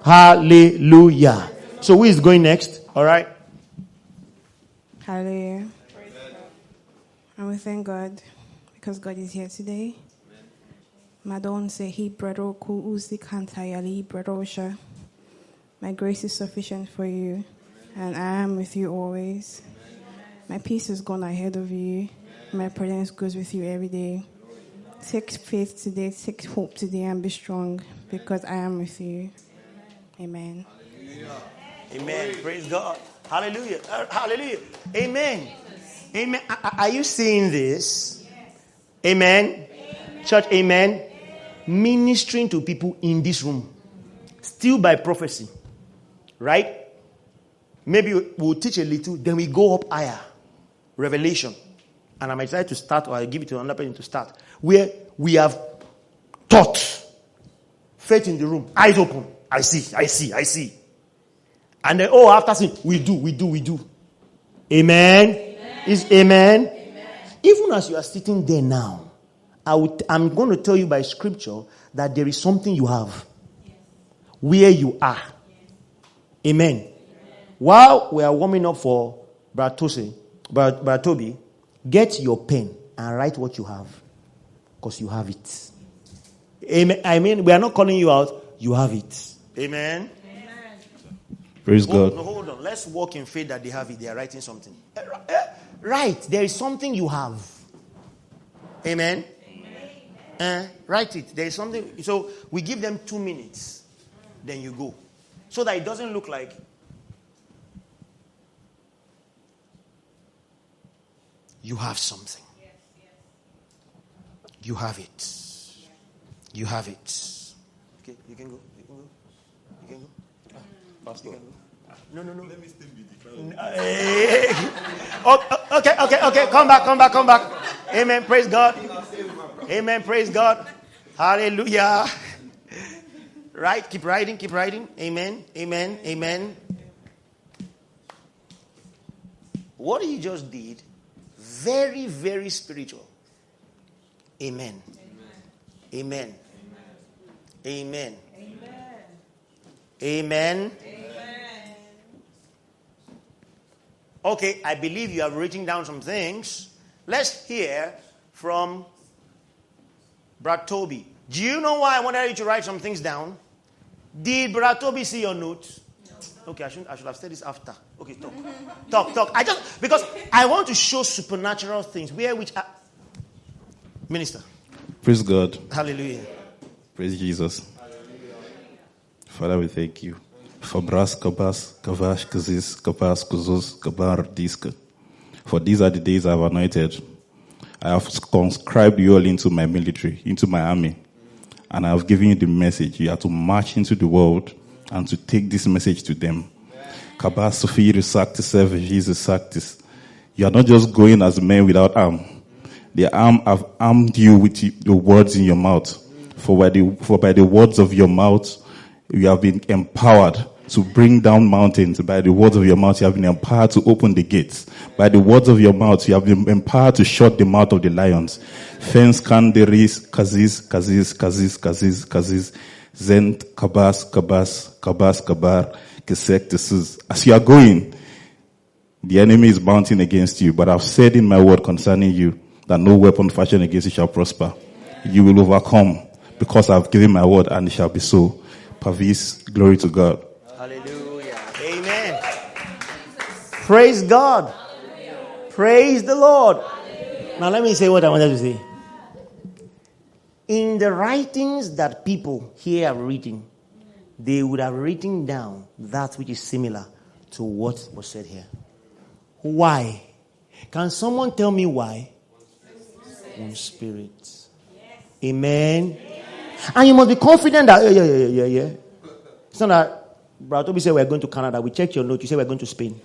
Hallelujah. So who is going next? All right. Hallelujah. And we thank God because God is here today. Madon se he brado ku uzi kantayali bradosha. My grace is sufficient for you, and I am with you always. My peace has gone ahead of you. My presence goes with you every day. Take faith today, take hope today, and be strong because I am with you. Amen. Amen. Praise God. Hallelujah. Hallelujah. Amen. Amen. Are you seeing this? Amen. Church, amen. Ministering to people in this room, still by prophecy, right? Maybe we'll teach a little, then we go up higher. Revelation. And I'm excited to start, or I'll give it to another person to start, where we have taught. Faith in the room. Eyes open. I see. And then, after seeing, we do. Amen. Is amen? Even as you are sitting there now, I'm going to tell you by scripture that there is something you have where you are. Amen. While we are warming up for Brad Toby, get your pen and write what you have. Because you have it. Amen. I mean, we are not calling you out. You have it. Amen. Praise God. No, hold on. Let's walk in faith that they have it. They are writing something. Right. There is something you have. Amen. Write it. There is something. So we give them 2 minutes. Then you go. So that it doesn't look like you have something. You have it. You have it. Okay, you can go. You can go. Pastor. No. Let me still be declaring. Okay. Come back. Amen. Praise God. Amen. Praise God. Hallelujah. Right. Keep writing. Amen. What he just did, very, very spiritual. Amen. Okay, I believe you have written down some things. Let's hear from Brad Toby. Do you know why I wanted you to write some things down? Did Brad Toby see your notes? No. Okay, I should have said this after. Okay, talk. Because I want to show supernatural things. Minister. Praise God. Hallelujah. Praise Jesus. Father, we thank you. Fabras, kabas, kavash, kazis, kapas, kuzos, kabar, diska. For these are the days I have anointed. I have conscribed you all into my military, into my army. And I have given you the message. You have to march into the world and to take this message to them. Kabas, Sophia, Saktis, Jesus, Saktis. You are not just going as men without arm. The arm have armed you with the words in your mouth. For by the words of your mouth, you have been empowered to bring down mountains. By the words of your mouth, you have been empowered to open the gates. By the words of your mouth, you have been empowered to shut the mouth of the lions. Fence kanderis, kaziz, zent, kabas, kabar, kesek, tesuz. As you are going, the enemy is mounting against you. But I've said in my word concerning you that no weapon fashioned against you shall prosper. You will overcome because I've given my word and it shall be so. Pavis, glory to God. Hallelujah. Amen. Praise God. Praise the Lord. Now let me say what I wanted to say. In the writings that people here are reading, they would have written down that which is similar to what was said here. Why? Can someone tell me why? One spirit. Amen. And you must be confident that, yeah. It's not that Brad Toby said we're going to Canada. We checked your note. You said we're going to Spain.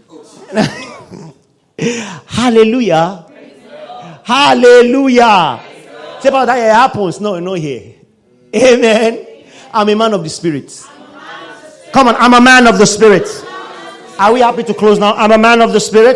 Hallelujah. Hallelujah. Say about that it happens. No here. Amen. I'm a man of the Spirit. Come on, I'm a man of the Spirit. Are we happy to close now? I'm a man of the Spirit.